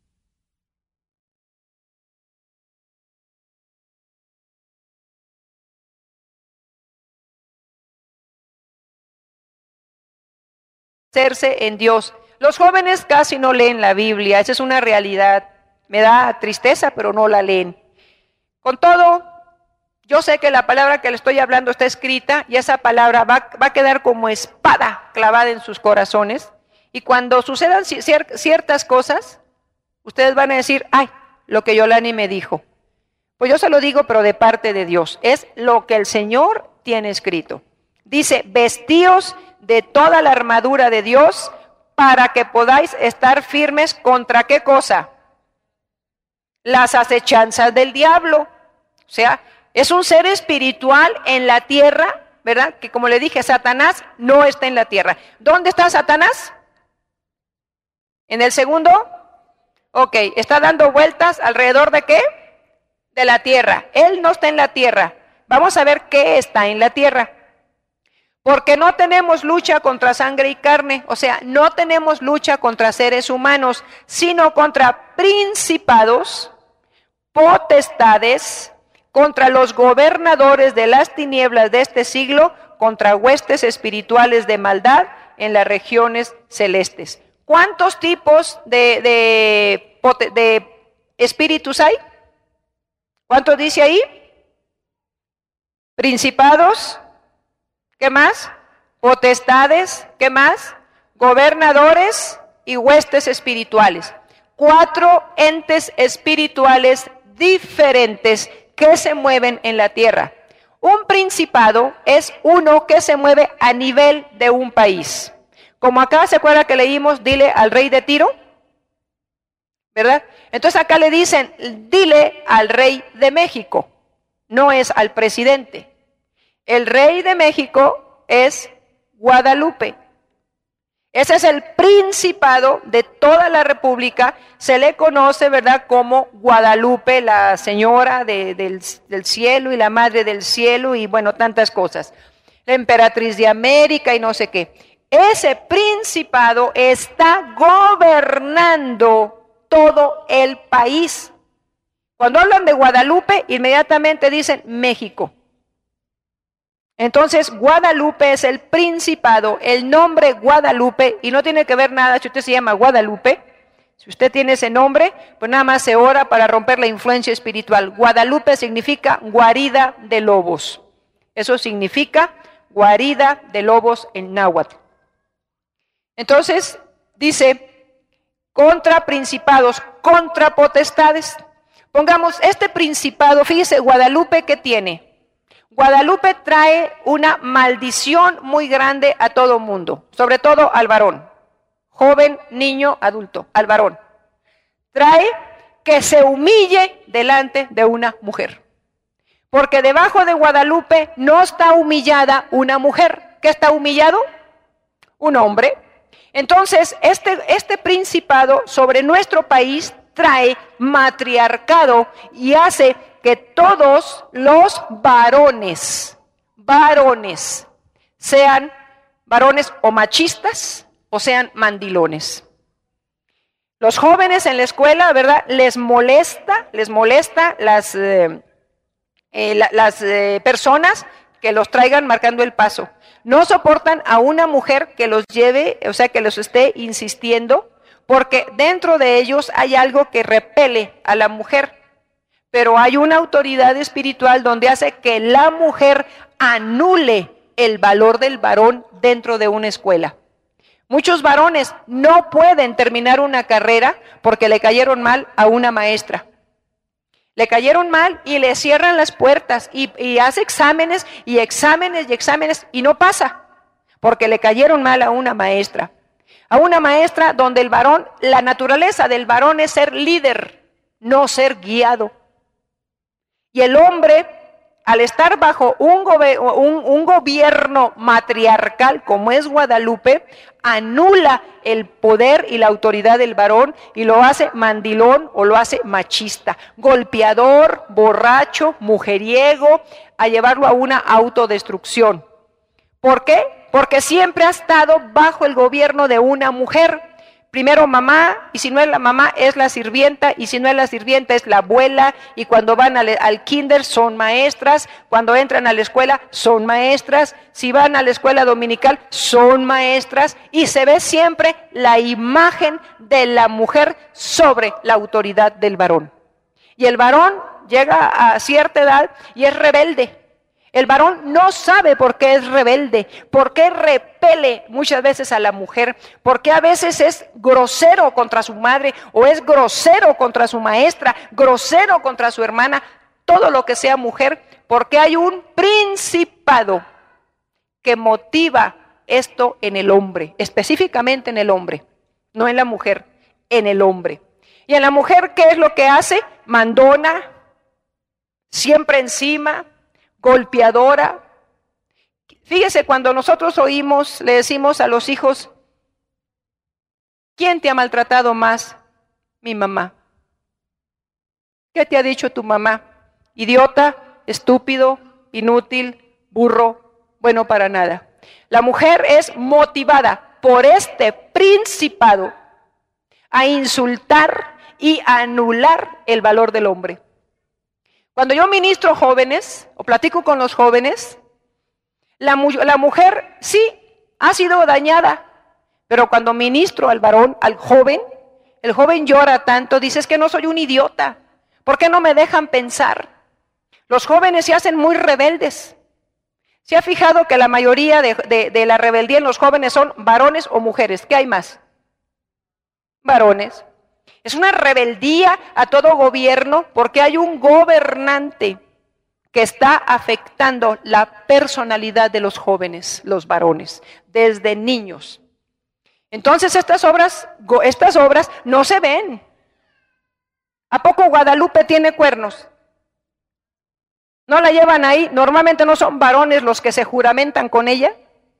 hacerse en Dios. Los jóvenes casi no leen la Biblia, esa es una realidad. Me da tristeza, pero no la leen. Con todo, yo sé que la palabra que le estoy hablando está escrita y esa palabra va, va a quedar como espada clavada en sus corazones. Y cuando sucedan cier- ciertas cosas, ustedes van a decir, ay, lo que Yolani me dijo. Pues yo se lo digo, pero de parte de Dios. Es lo que el Señor tiene escrito. Dice, vestíos de toda la armadura de Dios para que podáis estar firmes contra ¿qué cosa? Las acechanzas del diablo. O sea, es un ser espiritual en la tierra, ¿verdad? Que como le dije, Satanás no está en la tierra. ¿Dónde está Satanás? ¿En el segundo? Ok, está dando vueltas alrededor de ¿qué? De la tierra. Él no está en la tierra. Vamos a ver qué está en la tierra. Porque no tenemos lucha contra sangre y carne, o sea, no tenemos lucha contra seres humanos, sino contra principados, potestades, contra los gobernadores de las tinieblas de este siglo, contra huestes espirituales de maldad en las regiones celestes. ¿Cuántos tipos de, de, de espíritus hay? ¿Cuántos dice ahí? Principados. ¿Qué más? Potestades, ¿qué más? Gobernadores y huestes espirituales. Cuatro entes espirituales diferentes que se mueven en la tierra. Un principado es uno que se mueve a nivel de un país. Como acá se acuerda que leímos, dile al rey de Tiro, ¿verdad? Entonces acá le dicen, dile al rey de México, no es al presidente. El rey de México es Guadalupe. Ese es el principado de toda la república. Se le conoce, ¿verdad?, como Guadalupe, la señora de, del, del cielo y la madre del cielo y bueno, tantas cosas. La emperatriz de América y no sé qué. Ese principado está gobernando todo el país. Cuando hablan de Guadalupe, inmediatamente dicen México. Entonces, Guadalupe es el principado, el nombre Guadalupe, y no tiene que ver nada si usted se llama Guadalupe. Si usted tiene ese nombre, pues nada más se ora para romper la influencia espiritual. Guadalupe significa guarida de lobos. Eso significa guarida de lobos en náhuatl. Entonces, dice, contra principados, contra potestades. Pongamos este principado, fíjese, Guadalupe, ¿qué tiene? Guadalupe trae una maldición muy grande a todo mundo, sobre todo al varón, joven, niño, adulto, al varón. Trae que se humille delante de una mujer, porque debajo de Guadalupe no está humillada una mujer. ¿Qué está humillado? Un hombre. Entonces, este, este principado sobre nuestro país trae matriarcado y hace que todos los varones, varones, sean varones o machistas o sean mandilones. Los jóvenes en la escuela, ¿verdad?, les molesta, les molesta las, eh, eh, la, las eh, personas que los traigan marcando el paso. No soportan a una mujer que los lleve, o sea, que los esté insistiendo, porque dentro de ellos hay algo que repele a la mujer. Pero hay una autoridad espiritual donde hace que la mujer anule el valor del varón dentro de una escuela. Muchos varones no pueden terminar una carrera porque le cayeron mal a una maestra. Le cayeron mal y le cierran las puertas y, y hace exámenes y exámenes y exámenes y no pasa porque le cayeron mal a una maestra. A una maestra donde el varón, la naturaleza del varón es ser líder, no ser guiado. Y el hombre, al estar bajo un, gobe, un, un gobierno matriarcal como es Guadalupe, anula el poder y la autoridad del varón y lo hace mandilón o lo hace machista, golpeador, borracho, mujeriego, a llevarlo a una autodestrucción. ¿Por qué? Porque siempre ha estado bajo el gobierno de una mujer. Primero mamá, y si no es la mamá, es la sirvienta, y si no es la sirvienta, es la abuela, y cuando van al, al kinder son maestras, cuando entran a la escuela son maestras, si van a la escuela dominical son maestras, y se ve siempre la imagen de la mujer sobre la autoridad del varón. Y el varón llega a cierta edad y es rebelde. El varón no sabe por qué es rebelde, por qué repele muchas veces a la mujer, por qué a veces es grosero contra su madre o es grosero contra su maestra, grosero contra su hermana, todo lo que sea mujer, porque hay un principado que motiva esto en el hombre, específicamente en el hombre, no en la mujer, en el hombre. Y en la mujer, ¿qué es lo que hace? Mandona, siempre encima, golpeadora. Fíjese, cuando nosotros oímos, le decimos a los hijos, ¿quién te ha maltratado más? Mi mamá. ¿Qué te ha dicho tu mamá? Idiota, estúpido, inútil, burro, bueno para nada. La mujer es motivada por este principado a insultar y a anular el valor del hombre. Cuando yo ministro jóvenes, o platico con los jóvenes, la, la mujer sí ha sido dañada, pero cuando ministro al varón, al joven, el joven llora tanto, dice, es que no soy un idiota, ¿por qué no me dejan pensar? Los jóvenes se hacen muy rebeldes. ¿Se ha fijado que la mayoría de, de, de la rebeldía en los jóvenes son varones o mujeres? ¿Qué hay más? Varones. Es una rebeldía a todo gobierno porque hay un gobernante que está afectando la personalidad de los jóvenes, los varones, desde niños. Entonces estas obras, estas obras no se ven. ¿A poco Guadalupe tiene cuernos? ¿No la llevan ahí? Normalmente no son varones los que se juramentan con ella.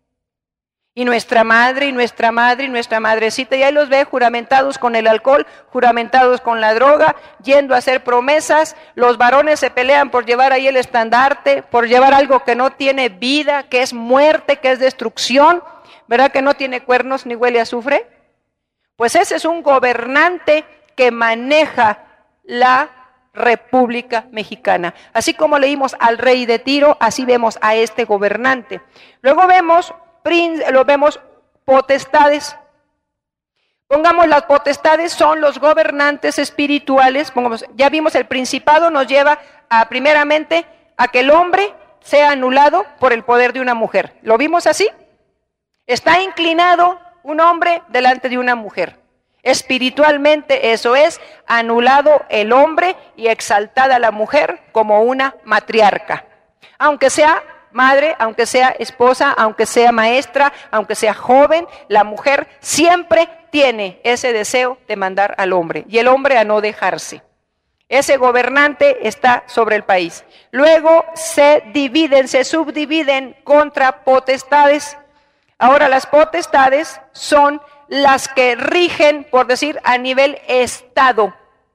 Y nuestra madre, y nuestra madre, y nuestra madrecita, y ahí los ve juramentados con el alcohol, juramentados con la droga, yendo a hacer promesas. Los varones se pelean por llevar ahí el estandarte, por llevar algo que no tiene vida, que es muerte, que es destrucción. ¿Verdad que no tiene cuernos ni huele a azufre? Pues ese es un gobernante que maneja la República Mexicana. Así como leímos al rey de Tiro, así vemos a este gobernante. Luego vemos lo vemos potestades. Pongamos, las potestades son los gobernantes espirituales. Pongamos, ya vimos el principado nos lleva a primeramente a que el hombre sea anulado por el poder de una mujer. ¿Lo vimos así? Está inclinado un hombre delante de una mujer. Espiritualmente eso es anulado el hombre y exaltada la mujer como una matriarca. Aunque sea madre, aunque sea esposa, aunque sea maestra, aunque sea joven, la mujer siempre tiene ese deseo de mandar al hombre y el hombre a no dejarse. Ese gobernante está sobre el país. Luego se dividen, se subdividen contra potestades. Ahora las potestades son las que rigen, por decir, a nivel estado.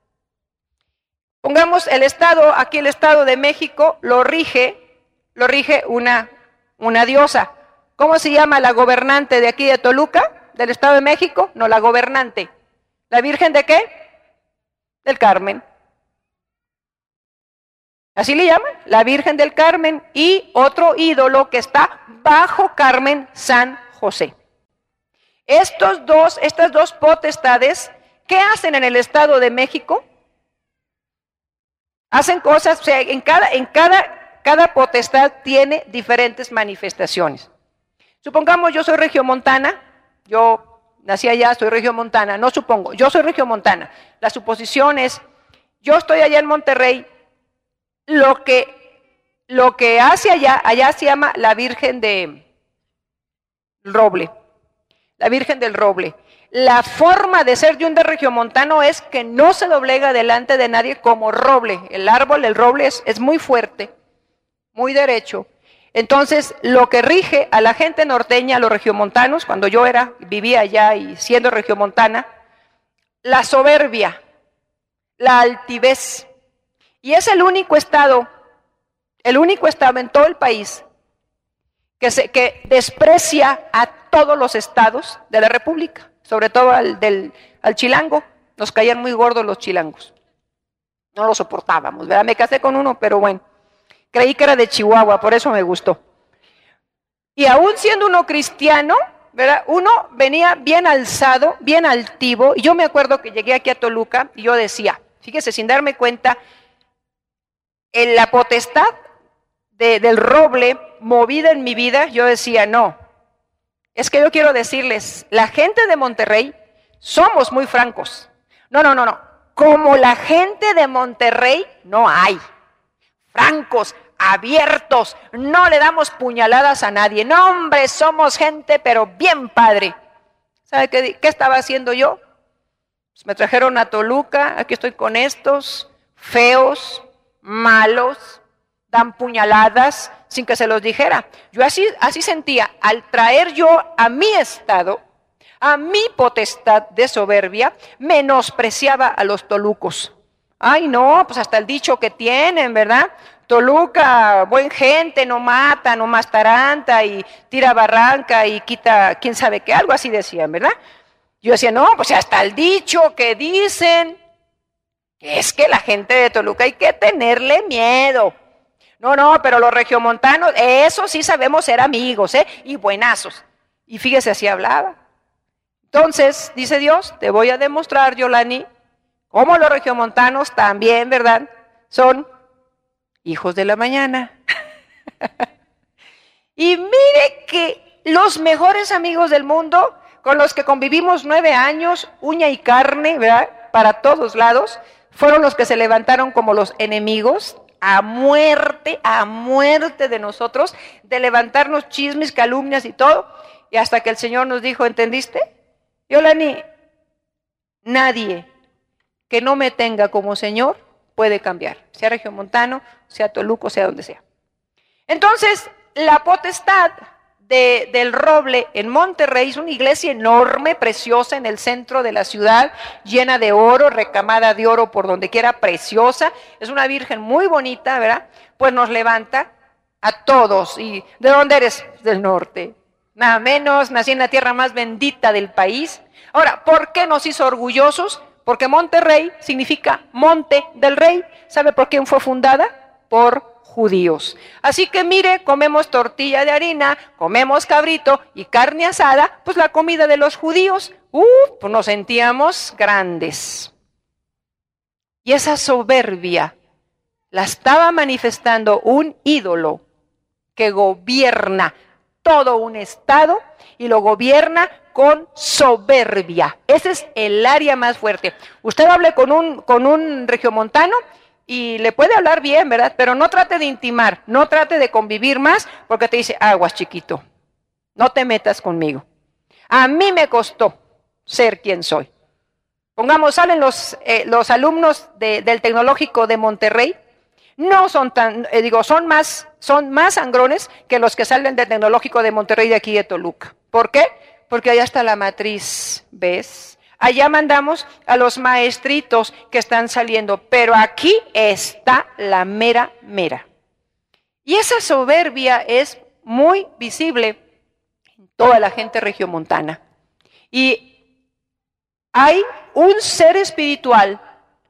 Pongamos el estado, aquí el Estado de México lo rige Lo rige una, una diosa. ¿Cómo se llama la gobernante de aquí de Toluca, del Estado de México? No, la gobernante. ¿La Virgen de qué? Del Carmen. Así le llaman, la Virgen del Carmen, y otro ídolo que está bajo Carmen, San José. Estos dos, estas dos potestades, ¿qué hacen en el Estado de México? Hacen cosas, o sea, en cada, en cada, cada potestad tiene diferentes manifestaciones. Supongamos yo soy regiomontana, yo nací allá, soy regiomontana, no supongo, yo soy regiomontana. La suposición es, yo estoy allá en Monterrey, lo que, lo que hace allá, allá se llama la Virgen del Roble, la Virgen del Roble. La forma de ser de un regiomontano es que no se doblega delante de nadie como roble. El árbol, el roble es, es muy fuerte, muy derecho. Entonces, lo que rige a la gente norteña, a los regiomontanos, cuando yo era, vivía allá y siendo regiomontana, la soberbia, la altivez. Y es el único estado, el único estado en todo el país que, se, que desprecia a todos los estados de la República, sobre todo al, del, al chilango. Nos caían muy gordos los chilangos. No lo soportábamos, ¿verdad? Me casé con uno, pero bueno, creí que era de Chihuahua, por eso me gustó. Y aún siendo uno cristiano, ¿verdad? Uno venía bien alzado, bien altivo. Y yo me acuerdo que llegué aquí a Toluca y yo decía, fíjese, sin darme cuenta, en la potestad de, del roble movida en mi vida, yo decía, no, es que yo quiero decirles, la gente de Monterrey somos muy francos. No, no, no, no, como la gente de Monterrey no hay. Francos, abiertos, no le damos puñaladas a nadie. No, hombre, somos gente, pero bien padre. ¿Sabe qué, qué estaba haciendo yo? Pues me trajeron a Toluca, aquí estoy con estos, feos, malos, dan puñaladas sin que se los dijera. Yo así, así sentía, al traer yo a mi estado, a mi potestad de soberbia, menospreciaba a los tolucos. Ay no, pues hasta el dicho que tienen, ¿verdad? Toluca, buen gente, no mata, no mastaranta y tira barranca y quita quién sabe qué, algo así decían, ¿verdad? Yo decía, no, pues hasta el dicho que dicen, es que la gente de Toluca hay que tenerle miedo. No, no, pero los regiomontanos, eso sí sabemos ser amigos, ¿eh? Y buenazos. Y fíjese, así hablaba. Entonces, dice Dios, te voy a demostrar, Yolani, cómo los regiomontanos también, ¿verdad? Son hijos de la mañana. Y mire que los mejores amigos del mundo, con los que convivimos nueve años, uña y carne, ¿verdad? Para todos lados, fueron los que se levantaron como los enemigos, a muerte, a muerte de nosotros, de levantarnos chismes, calumnias y todo, y hasta que el Señor nos dijo, ¿entendiste? Yolani, nadie que no me tenga como Señor puede cambiar, sea regiomontano, sea toluco, sea donde sea. Entonces, la potestad de, del Roble en Monterrey es una iglesia enorme, preciosa, en el centro de la ciudad, llena de oro, recamada de oro por donde quiera, preciosa. Es una virgen muy bonita, ¿verdad? Pues nos levanta a todos. ¿Y de dónde eres? Del norte. Nada menos, nací en la tierra más bendita del país. Ahora, ¿por qué nos hizo orgullosos? Porque Monterrey significa monte del rey. ¿Sabe por quién fue fundada? Por judíos. Así que mire, comemos tortilla de harina, comemos cabrito y carne asada, pues la comida de los judíos. Uh, pues nos sentíamos grandes. Y esa soberbia la estaba manifestando un ídolo que gobierna todo un estado y lo gobierna con soberbia. Ese es el área más fuerte. Usted hable con un, con un regiomontano y le puede hablar bien, ¿verdad? Pero no trate de intimar, no trate de convivir más, porque te dice, aguas chiquito, no te metas conmigo. A mí me costó ser quien soy. Pongamos, salen los, eh, los alumnos de, del Tecnológico de Monterrey, no son tan, eh, digo, son más, son más sangrones que los que salen del Tecnológico de Monterrey de aquí de Toluca. ¿Por qué? Porque allá está la matriz, ¿ves? Allá mandamos a los maestritos que están saliendo, pero aquí está la mera mera. Y esa soberbia es muy visible en toda la gente regiomontana. Y hay un ser espiritual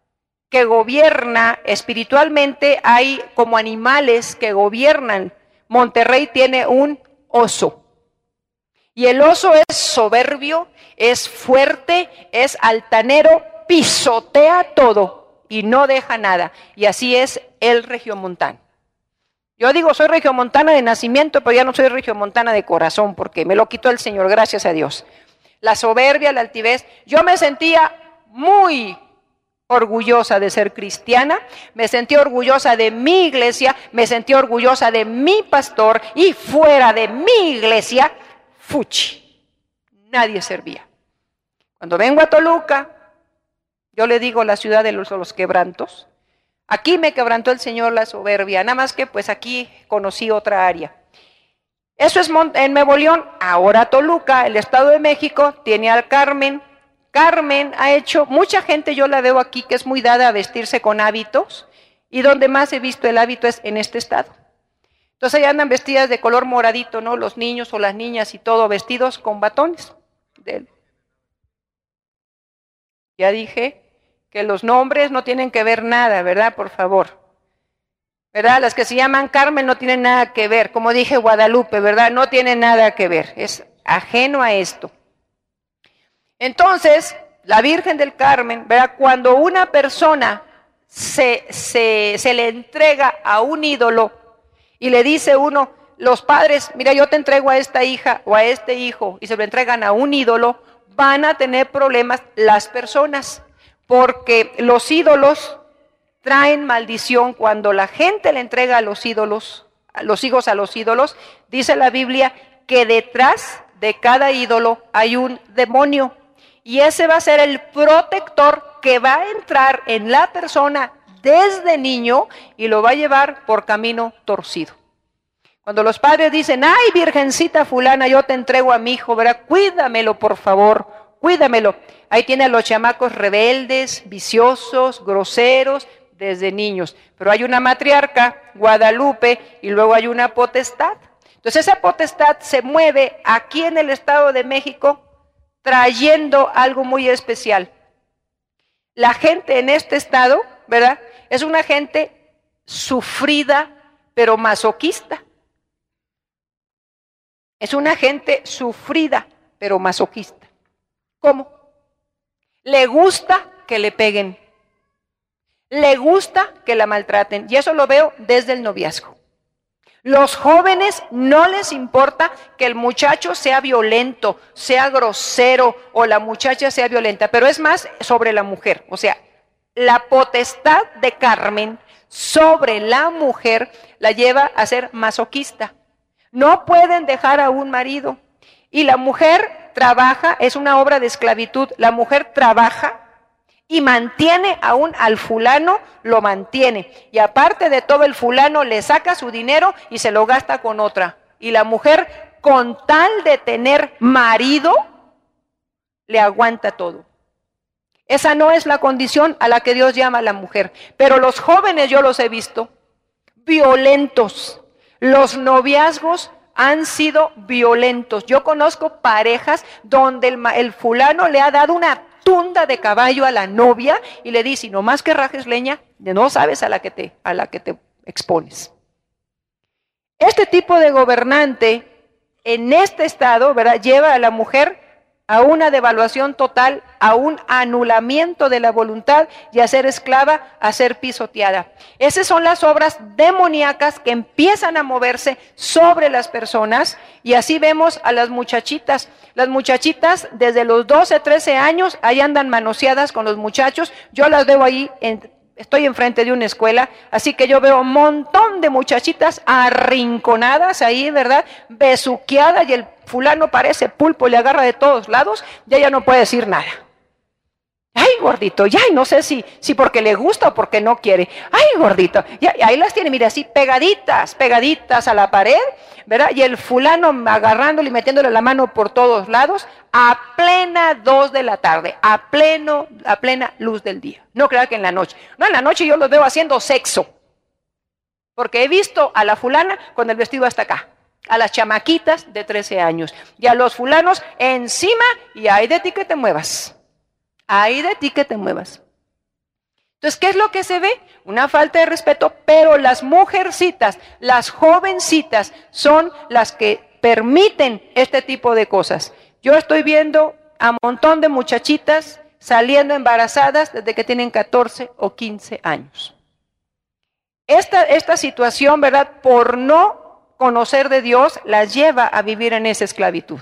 que gobierna espiritualmente, hay como animales que gobiernan. Monterrey tiene un oso. Y el oso es soberbio, es fuerte, es altanero, pisotea todo y no deja nada. Y así es el regiomontano. Yo digo, soy regiomontana de nacimiento, pero ya no soy regiomontana de corazón, porque me lo quitó el Señor, gracias a Dios. La soberbia, la altivez. Yo me sentía muy orgullosa de ser cristiana, me sentí orgullosa de mi iglesia, me sentí orgullosa de mi pastor, y fuera de mi iglesia, fuchi, nadie servía. Cuando vengo a Toluca, yo le digo la ciudad de los, los quebrantos. Aquí me quebrantó el Señor la soberbia, nada más que pues aquí conocí otra área. Eso es en Nuevo León. Ahora Toluca, el Estado de México, tiene al Carmen. Carmen ha hecho, mucha gente yo la veo aquí que es muy dada a vestirse con hábitos, y donde más he visto el hábito es en este estado. Entonces ahí andan vestidas de color moradito, ¿no? Los niños o las niñas y todo vestidos con batones. Ya dije que los nombres no tienen que ver nada, ¿verdad? Por favor. ¿Verdad? Las que se llaman Carmen no tienen nada que ver. Como dije, Guadalupe, ¿verdad? No tiene nada que ver. Es ajeno a esto. Entonces, la Virgen del Carmen, ¿verdad? Cuando una persona se, se, se le entrega a un ídolo y le dice uno, los padres, mira, yo te entrego a esta hija o a este hijo, y se lo entregan a un ídolo, van a tener problemas las personas, porque los ídolos traen maldición. Cuando la gente le entrega a los ídolos, a los hijos a los ídolos, dice la Biblia que detrás de cada ídolo hay un demonio, y ese va a ser el protector que va a entrar en la persona desde niño y lo va a llevar por camino torcido. Cuando los padres dicen, ay, virgencita fulana, yo te entrego a mi hijo, ¿verdad? Cuídamelo, por favor, cuídamelo. Ahí tiene a los chamacos rebeldes, viciosos, groseros, desde niños. Pero hay una matriarca, Guadalupe, y luego hay una potestad. Entonces esa potestad se mueve aquí en el Estado de México, trayendo algo muy especial. La gente en este estado, ¿verdad? Es una gente sufrida, pero masoquista. Es una gente sufrida, pero masoquista. ¿Cómo? Le gusta que le peguen. Le gusta que la maltraten. Y eso lo veo desde el noviazgo. Los jóvenes no les importa que el muchacho sea violento, sea grosero, o la muchacha sea violenta, pero es más sobre la mujer. O sea, la potestad de Carmen sobre la mujer la lleva a ser masoquista. No pueden dejar a un marido. Y la mujer trabaja, es una obra de esclavitud. La mujer trabaja y mantiene aún al fulano, lo mantiene. Y aparte de todo, el fulano le saca su dinero y se lo gasta con otra. Y la mujer, con tal de tener marido, le aguanta todo. Esa no es la condición a la que Dios llama a la mujer. Pero los jóvenes, yo los he visto violentos. Los noviazgos han sido violentos. Yo conozco parejas donde el, el fulano le ha dado una tunda de caballo a la novia y le dice, no más que rajes leña, no sabes a la que te, a la que te expones. Este tipo de gobernante en este estado, ¿verdad?, lleva a la mujer a una devaluación total, a un anulamiento de la voluntad, y a ser esclava, a ser pisoteada. Esas son las obras demoníacas que empiezan a moverse sobre las personas, y así vemos a las muchachitas. Las muchachitas desde los doce, trece años, ahí andan manoseadas con los muchachos. Yo las veo ahí, en, estoy enfrente de una escuela, así que yo veo un montón de muchachitas arrinconadas ahí, ¿verdad?, besuqueadas, y el fulano parece pulpo, le agarra de todos lados, y ella no puede decir nada. Ay, gordito, ya, no sé si, si porque le gusta o porque no quiere. Ay, gordito, ya, ahí las tiene, mira, así pegaditas, pegaditas a la pared, ¿verdad? Y el fulano agarrándole y metiéndole la mano por todos lados, a plena dos de la tarde, a pleno, a plena luz del día. No crea que en la noche. No, en la noche yo los veo haciendo sexo, porque he visto a la fulana con el vestido hasta acá, a las chamaquitas de trece años, y a los fulanos encima, y ay de ti que te muevas. Ay de ti que te muevas. Entonces, ¿qué es lo que se ve? Una falta de respeto, pero las mujercitas, las jovencitas, son las que permiten este tipo de cosas. Yo estoy viendo a un montón de muchachitas saliendo embarazadas desde que tienen catorce o quince años. Esta, esta situación, ¿verdad?, por no conocer de Dios, las lleva a vivir en esa esclavitud.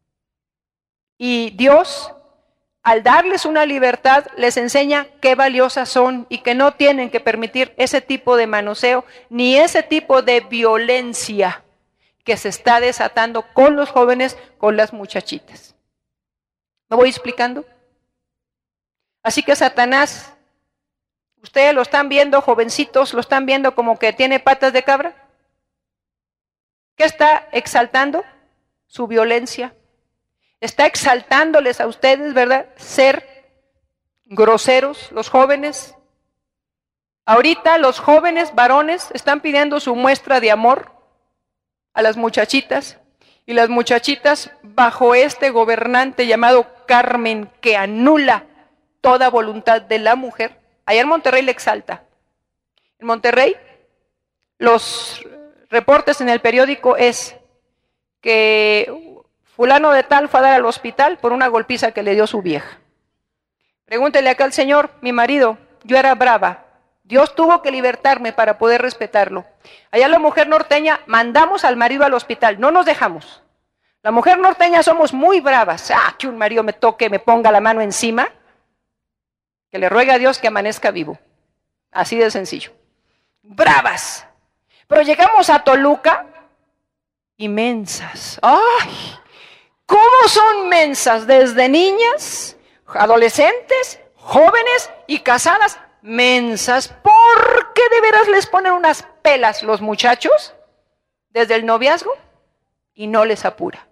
Y Dios, al darles una libertad, les enseña qué valiosas son y que no tienen que permitir ese tipo de manoseo ni ese tipo de violencia que se está desatando con los jóvenes, con las muchachitas. ¿Me voy explicando? Así que Satanás, ustedes lo están viendo, jovencitos, lo están viendo como que tiene patas de cabra. ¿Qué está exaltando? Su violencia. Está exaltándoles a ustedes, ¿verdad?, ser groseros, los jóvenes. Ahorita los jóvenes varones están pidiendo su muestra de amor a las muchachitas, y las muchachitas bajo este gobernante llamado Carmen, que anula toda voluntad de la mujer. Allá en Monterrey le exalta. En Monterrey, los reportes en el periódico es que fulano de tal fue a dar al hospital por una golpiza que le dio su vieja. Pregúntele acá al señor, mi marido, yo era brava. Dios tuvo que libertarme para poder respetarlo. Allá la mujer norteña, mandamos al marido al hospital, no nos dejamos. La mujer norteña somos muy bravas. Ah, que un marido me toque, me ponga la mano encima, que le ruega a Dios que amanezca vivo. Así de sencillo. Bravas. Pero llegamos a Toluca y mensas. ¡Ay! ¿Cómo son mensas? Desde niñas, adolescentes, jóvenes y casadas, mensas. ¿Por qué de veras les ponen unas pelas los muchachos desde el noviazgo y no les apura?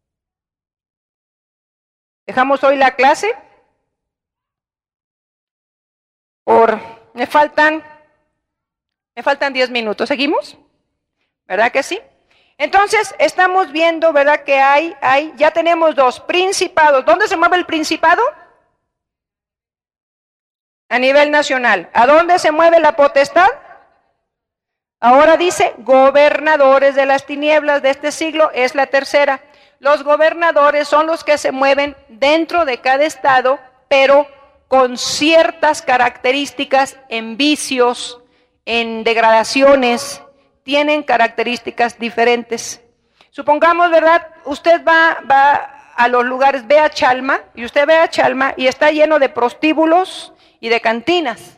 Dejamos hoy la clase por, me faltan, me faltan diez minutos. ¿Seguimos? ¿Verdad que sí? Entonces, estamos viendo, ¿verdad?, que hay, hay, ya tenemos dos principados. ¿Dónde se mueve el principado? A nivel nacional. ¿A dónde se mueve la potestad? Ahora dice, gobernadores de las tinieblas de este siglo, es la tercera. Los gobernadores son los que se mueven dentro de cada estado, pero con ciertas características en vicios, en degradaciones, tienen características diferentes. Supongamos, ¿verdad?, usted va, va a los lugares, ve a Chalma, y usted ve a Chalma y está lleno de prostíbulos y de cantinas.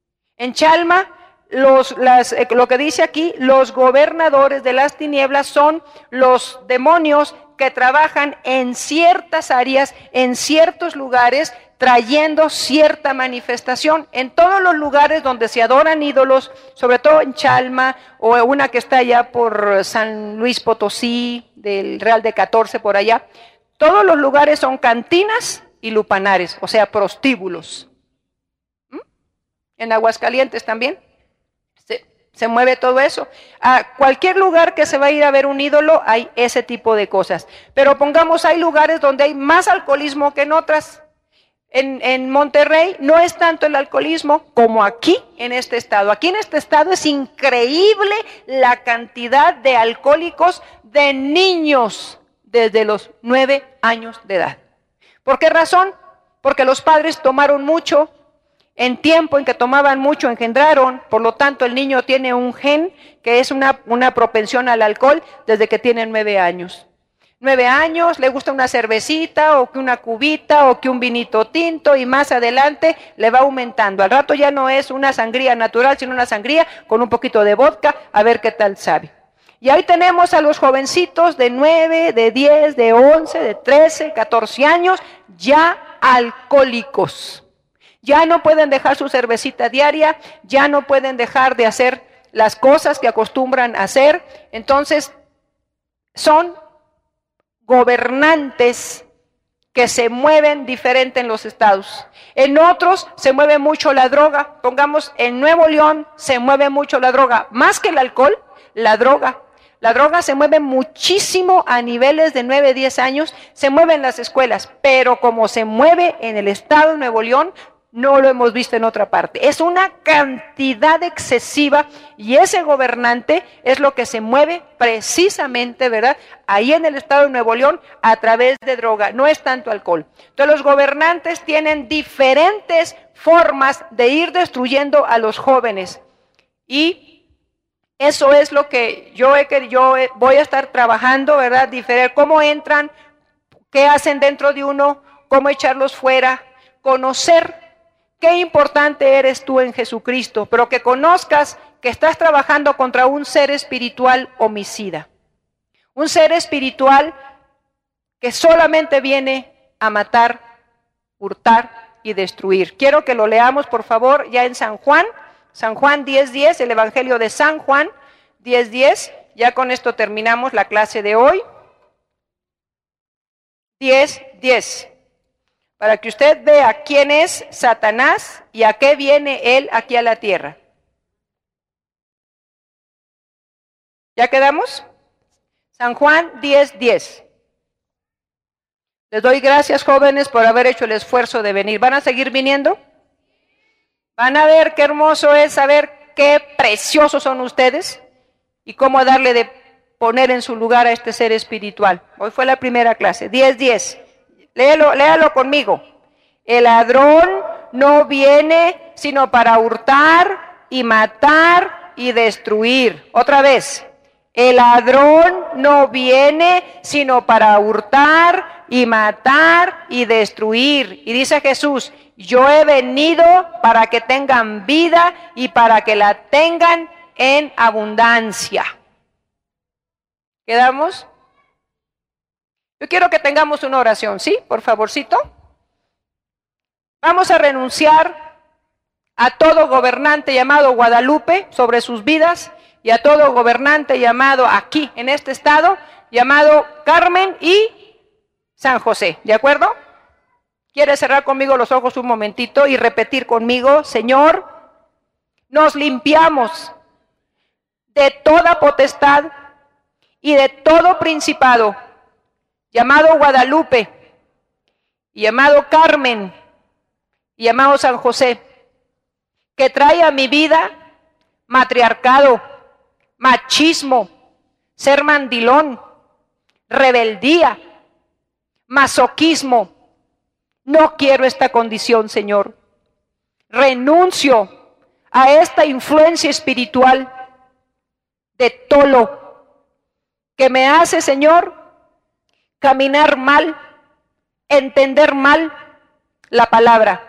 En Chalma, los, las, eh, lo que dice aquí, los gobernadores de las tinieblas son los demonios que trabajan en ciertas áreas, en ciertos lugares, trayendo cierta manifestación. En todos los lugares donde se adoran ídolos, sobre todo en Chalma, o una que está allá por San Luis Potosí, del Real de catorce por allá, todos los lugares son cantinas y lupanares, o sea, prostíbulos. ¿Mm? En Aguascalientes también se, se mueve todo eso. A cualquier lugar que se va a ir a ver un ídolo hay ese tipo de cosas. Pero pongamos, hay lugares donde hay más alcoholismo que en otras. En, en Monterrey no es tanto el alcoholismo como aquí en este estado. Aquí en este estado es increíble la cantidad de alcohólicos de niños desde los nueve años de edad. ¿Por qué razón? Porque los padres tomaron mucho, en tiempo en que tomaban mucho engendraron, por lo tanto el niño tiene un gen que es una, una propensión al alcohol desde que tiene nueve años. Nueve años, le gusta una cervecita o que una cubita o que un vinito tinto y más adelante le va aumentando. Al rato ya no es una sangría natural, sino una sangría con un poquito de vodka, a ver qué tal sabe. Y ahí tenemos a los jovencitos de nueve, de diez, de once, de trece, catorce años, ya alcohólicos. Ya no pueden dejar su cervecita diaria, ya no pueden dejar de hacer las cosas que acostumbran a hacer. Entonces, son gobernantes que se mueven diferente en los estados. En otros se mueve mucho la droga. Pongamos, en Nuevo León se mueve mucho la droga. Más que el alcohol, la droga. La droga se mueve muchísimo a niveles de nueve, diez años. Se mueve en las escuelas. Pero como se mueve en el estado de Nuevo León, no lo hemos visto en otra parte. Es una cantidad excesiva y ese gobernante es lo que se mueve precisamente, ¿verdad? Ahí en el estado de Nuevo León a través de droga, no es tanto alcohol. Entonces los gobernantes tienen diferentes formas de ir destruyendo a los jóvenes y eso es lo que yo, he, que yo voy a estar trabajando, ¿verdad? Diferente, cómo entran, qué hacen dentro de uno, cómo echarlos fuera, conocer qué importante eres tú en Jesucristo, pero que conozcas que estás trabajando contra un ser espiritual homicida. Un ser espiritual que solamente viene a matar, hurtar y destruir. Quiero que lo leamos, por favor, ya en San Juan, San Juan diez diez, el Evangelio de San Juan diez diez. Ya con esto terminamos la clase de hoy. diez diez. Para que usted vea quién es Satanás y a qué viene él aquí a la tierra. ¿Ya quedamos? San Juan diez diez. Les doy gracias, jóvenes, por haber hecho el esfuerzo de venir. ¿Van a seguir viniendo? Van a ver qué hermoso es saber qué preciosos son ustedes y cómo darle de poner en su lugar a este ser espiritual. Hoy fue la primera clase. diez diez. Léelo, léalo conmigo. El ladrón no viene sino para hurtar y matar y destruir. Otra vez. El ladrón no viene sino para hurtar y matar y destruir. Y dice Jesús, yo he venido para que tengan vida y para que la tengan en abundancia. ¿Quedamos? Yo quiero que tengamos una oración, ¿sí? Por favorcito. Vamos a renunciar a todo gobernante llamado Guadalupe sobre sus vidas y a todo gobernante llamado aquí, en este estado, llamado Carmen y San José, ¿de acuerdo? ¿Quiere cerrar conmigo los ojos un momentito y repetir conmigo? Señor, nos limpiamos de toda potestad y de todo principado llamado Guadalupe, y llamado Carmen, y llamado San José, que trae a mi vida matriarcado, machismo, ser mandilón, rebeldía, masoquismo. No quiero esta condición, Señor. Renuncio a esta influencia espiritual de tolo que me hace, Señor, caminar mal, entender mal la palabra.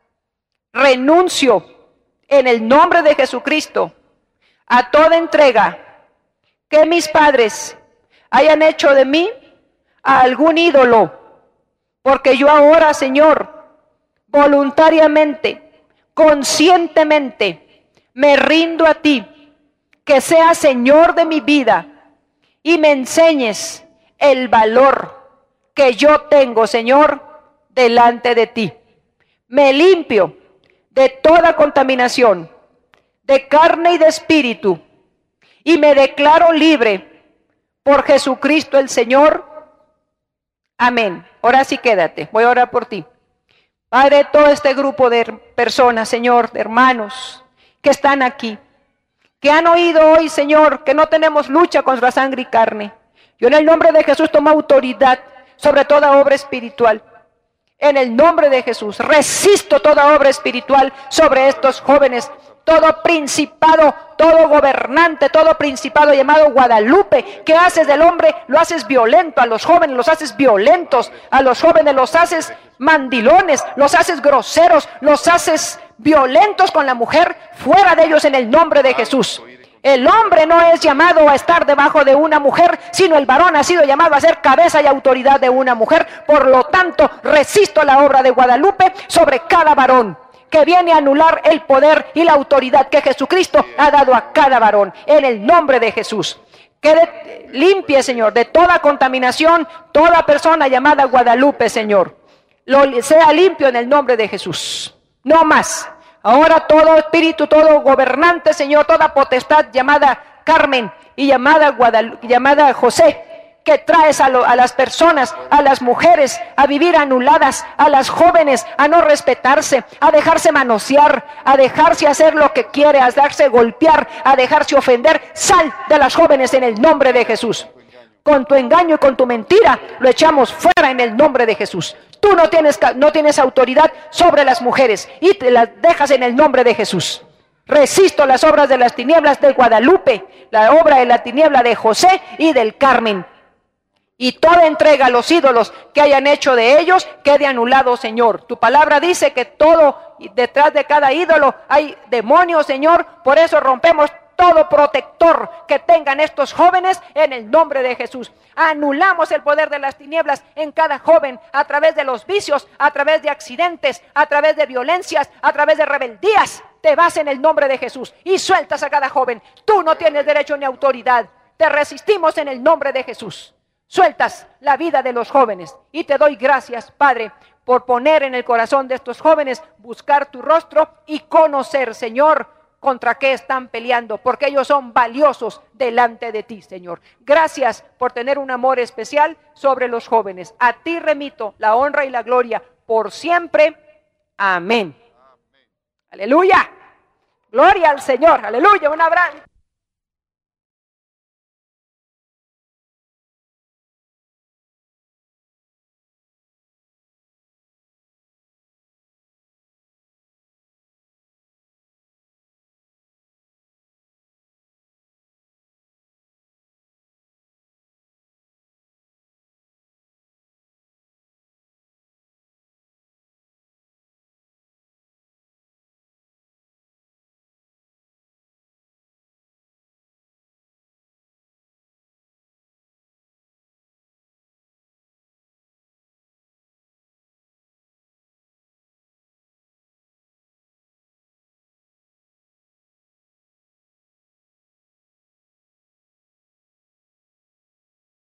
Renuncio en el nombre de Jesucristo a toda entrega que mis padres hayan hecho de mí a algún ídolo, porque yo ahora, Señor, voluntariamente, conscientemente, me rindo a ti, que seas Señor de mi vida y me enseñes el valor que yo tengo, Señor, delante de ti. Me limpio de toda contaminación, de carne y de espíritu, y me declaro libre por Jesucristo el Señor. Amén. Ahora sí quédate, voy a orar por ti. Padre, todo este grupo de personas, Señor, de hermanos que están aquí, que han oído hoy, Señor, que no tenemos lucha contra sangre y carne. Yo en el nombre de Jesús tomo autoridad sobre toda obra espiritual. En el nombre de Jesús resisto toda obra espiritual sobre estos jóvenes. Todo principado, todo gobernante, todo principado llamado Guadalupe, que haces del hombre, lo haces violento, a los jóvenes los haces violentos, a los jóvenes los haces mandilones, los haces groseros, los haces violentos con la mujer, fuera de ellos en el nombre de Jesús. El hombre no es llamado a estar debajo de una mujer, sino el varón ha sido llamado a ser cabeza y autoridad de una mujer. Por lo tanto, resisto la obra de Guadalupe sobre cada varón que viene a anular el poder y la autoridad que Jesucristo ha dado a cada varón, en el nombre de Jesús. Quede limpie, Señor, de toda contaminación, toda persona llamada Guadalupe, Señor. Lo, sea limpio en el nombre de Jesús. No más. Ahora todo espíritu, todo gobernante, Señor, toda potestad llamada Carmen y llamada, Guadalupe, llamada José, que traes a, lo, a las personas, a las mujeres, a vivir anuladas, a las jóvenes, a no respetarse, a dejarse manosear, a dejarse hacer lo que quiere, a dejarse golpear, a dejarse ofender. Sal de las jóvenes en el nombre de Jesús. Con tu engaño y con tu mentira lo echamos fuera en el nombre de Jesús. Tú no tienes, no tienes autoridad sobre las mujeres y te las dejas en el nombre de Jesús. Resisto las obras de las tinieblas de Guadalupe, la obra de la tiniebla de José y del Carmen. Y toda entrega a los ídolos que hayan hecho de ellos quede anulado, Señor. Tu palabra dice que todo, detrás de cada ídolo hay demonios, Señor. Por eso rompemos todo protector que tengan estos jóvenes en el nombre de Jesús. Anulamos el poder de las tinieblas en cada joven a través de los vicios, a través de accidentes, a través de violencias, a través de rebeldías. Te vas en el nombre de Jesús y sueltas a cada joven. Tú no tienes derecho ni autoridad. Te resistimos en el nombre de Jesús. Sueltas la vida de los jóvenes y te doy gracias, Padre, por poner en el corazón de estos jóvenes buscar tu rostro y conocer, Señor, contra qué están peleando, porque ellos son valiosos delante de ti, Señor. Gracias por tener un amor especial sobre los jóvenes. A ti remito la honra y la gloria por siempre. Amén. Amén. Aleluya. Gloria al Señor. Aleluya. Un abrazo.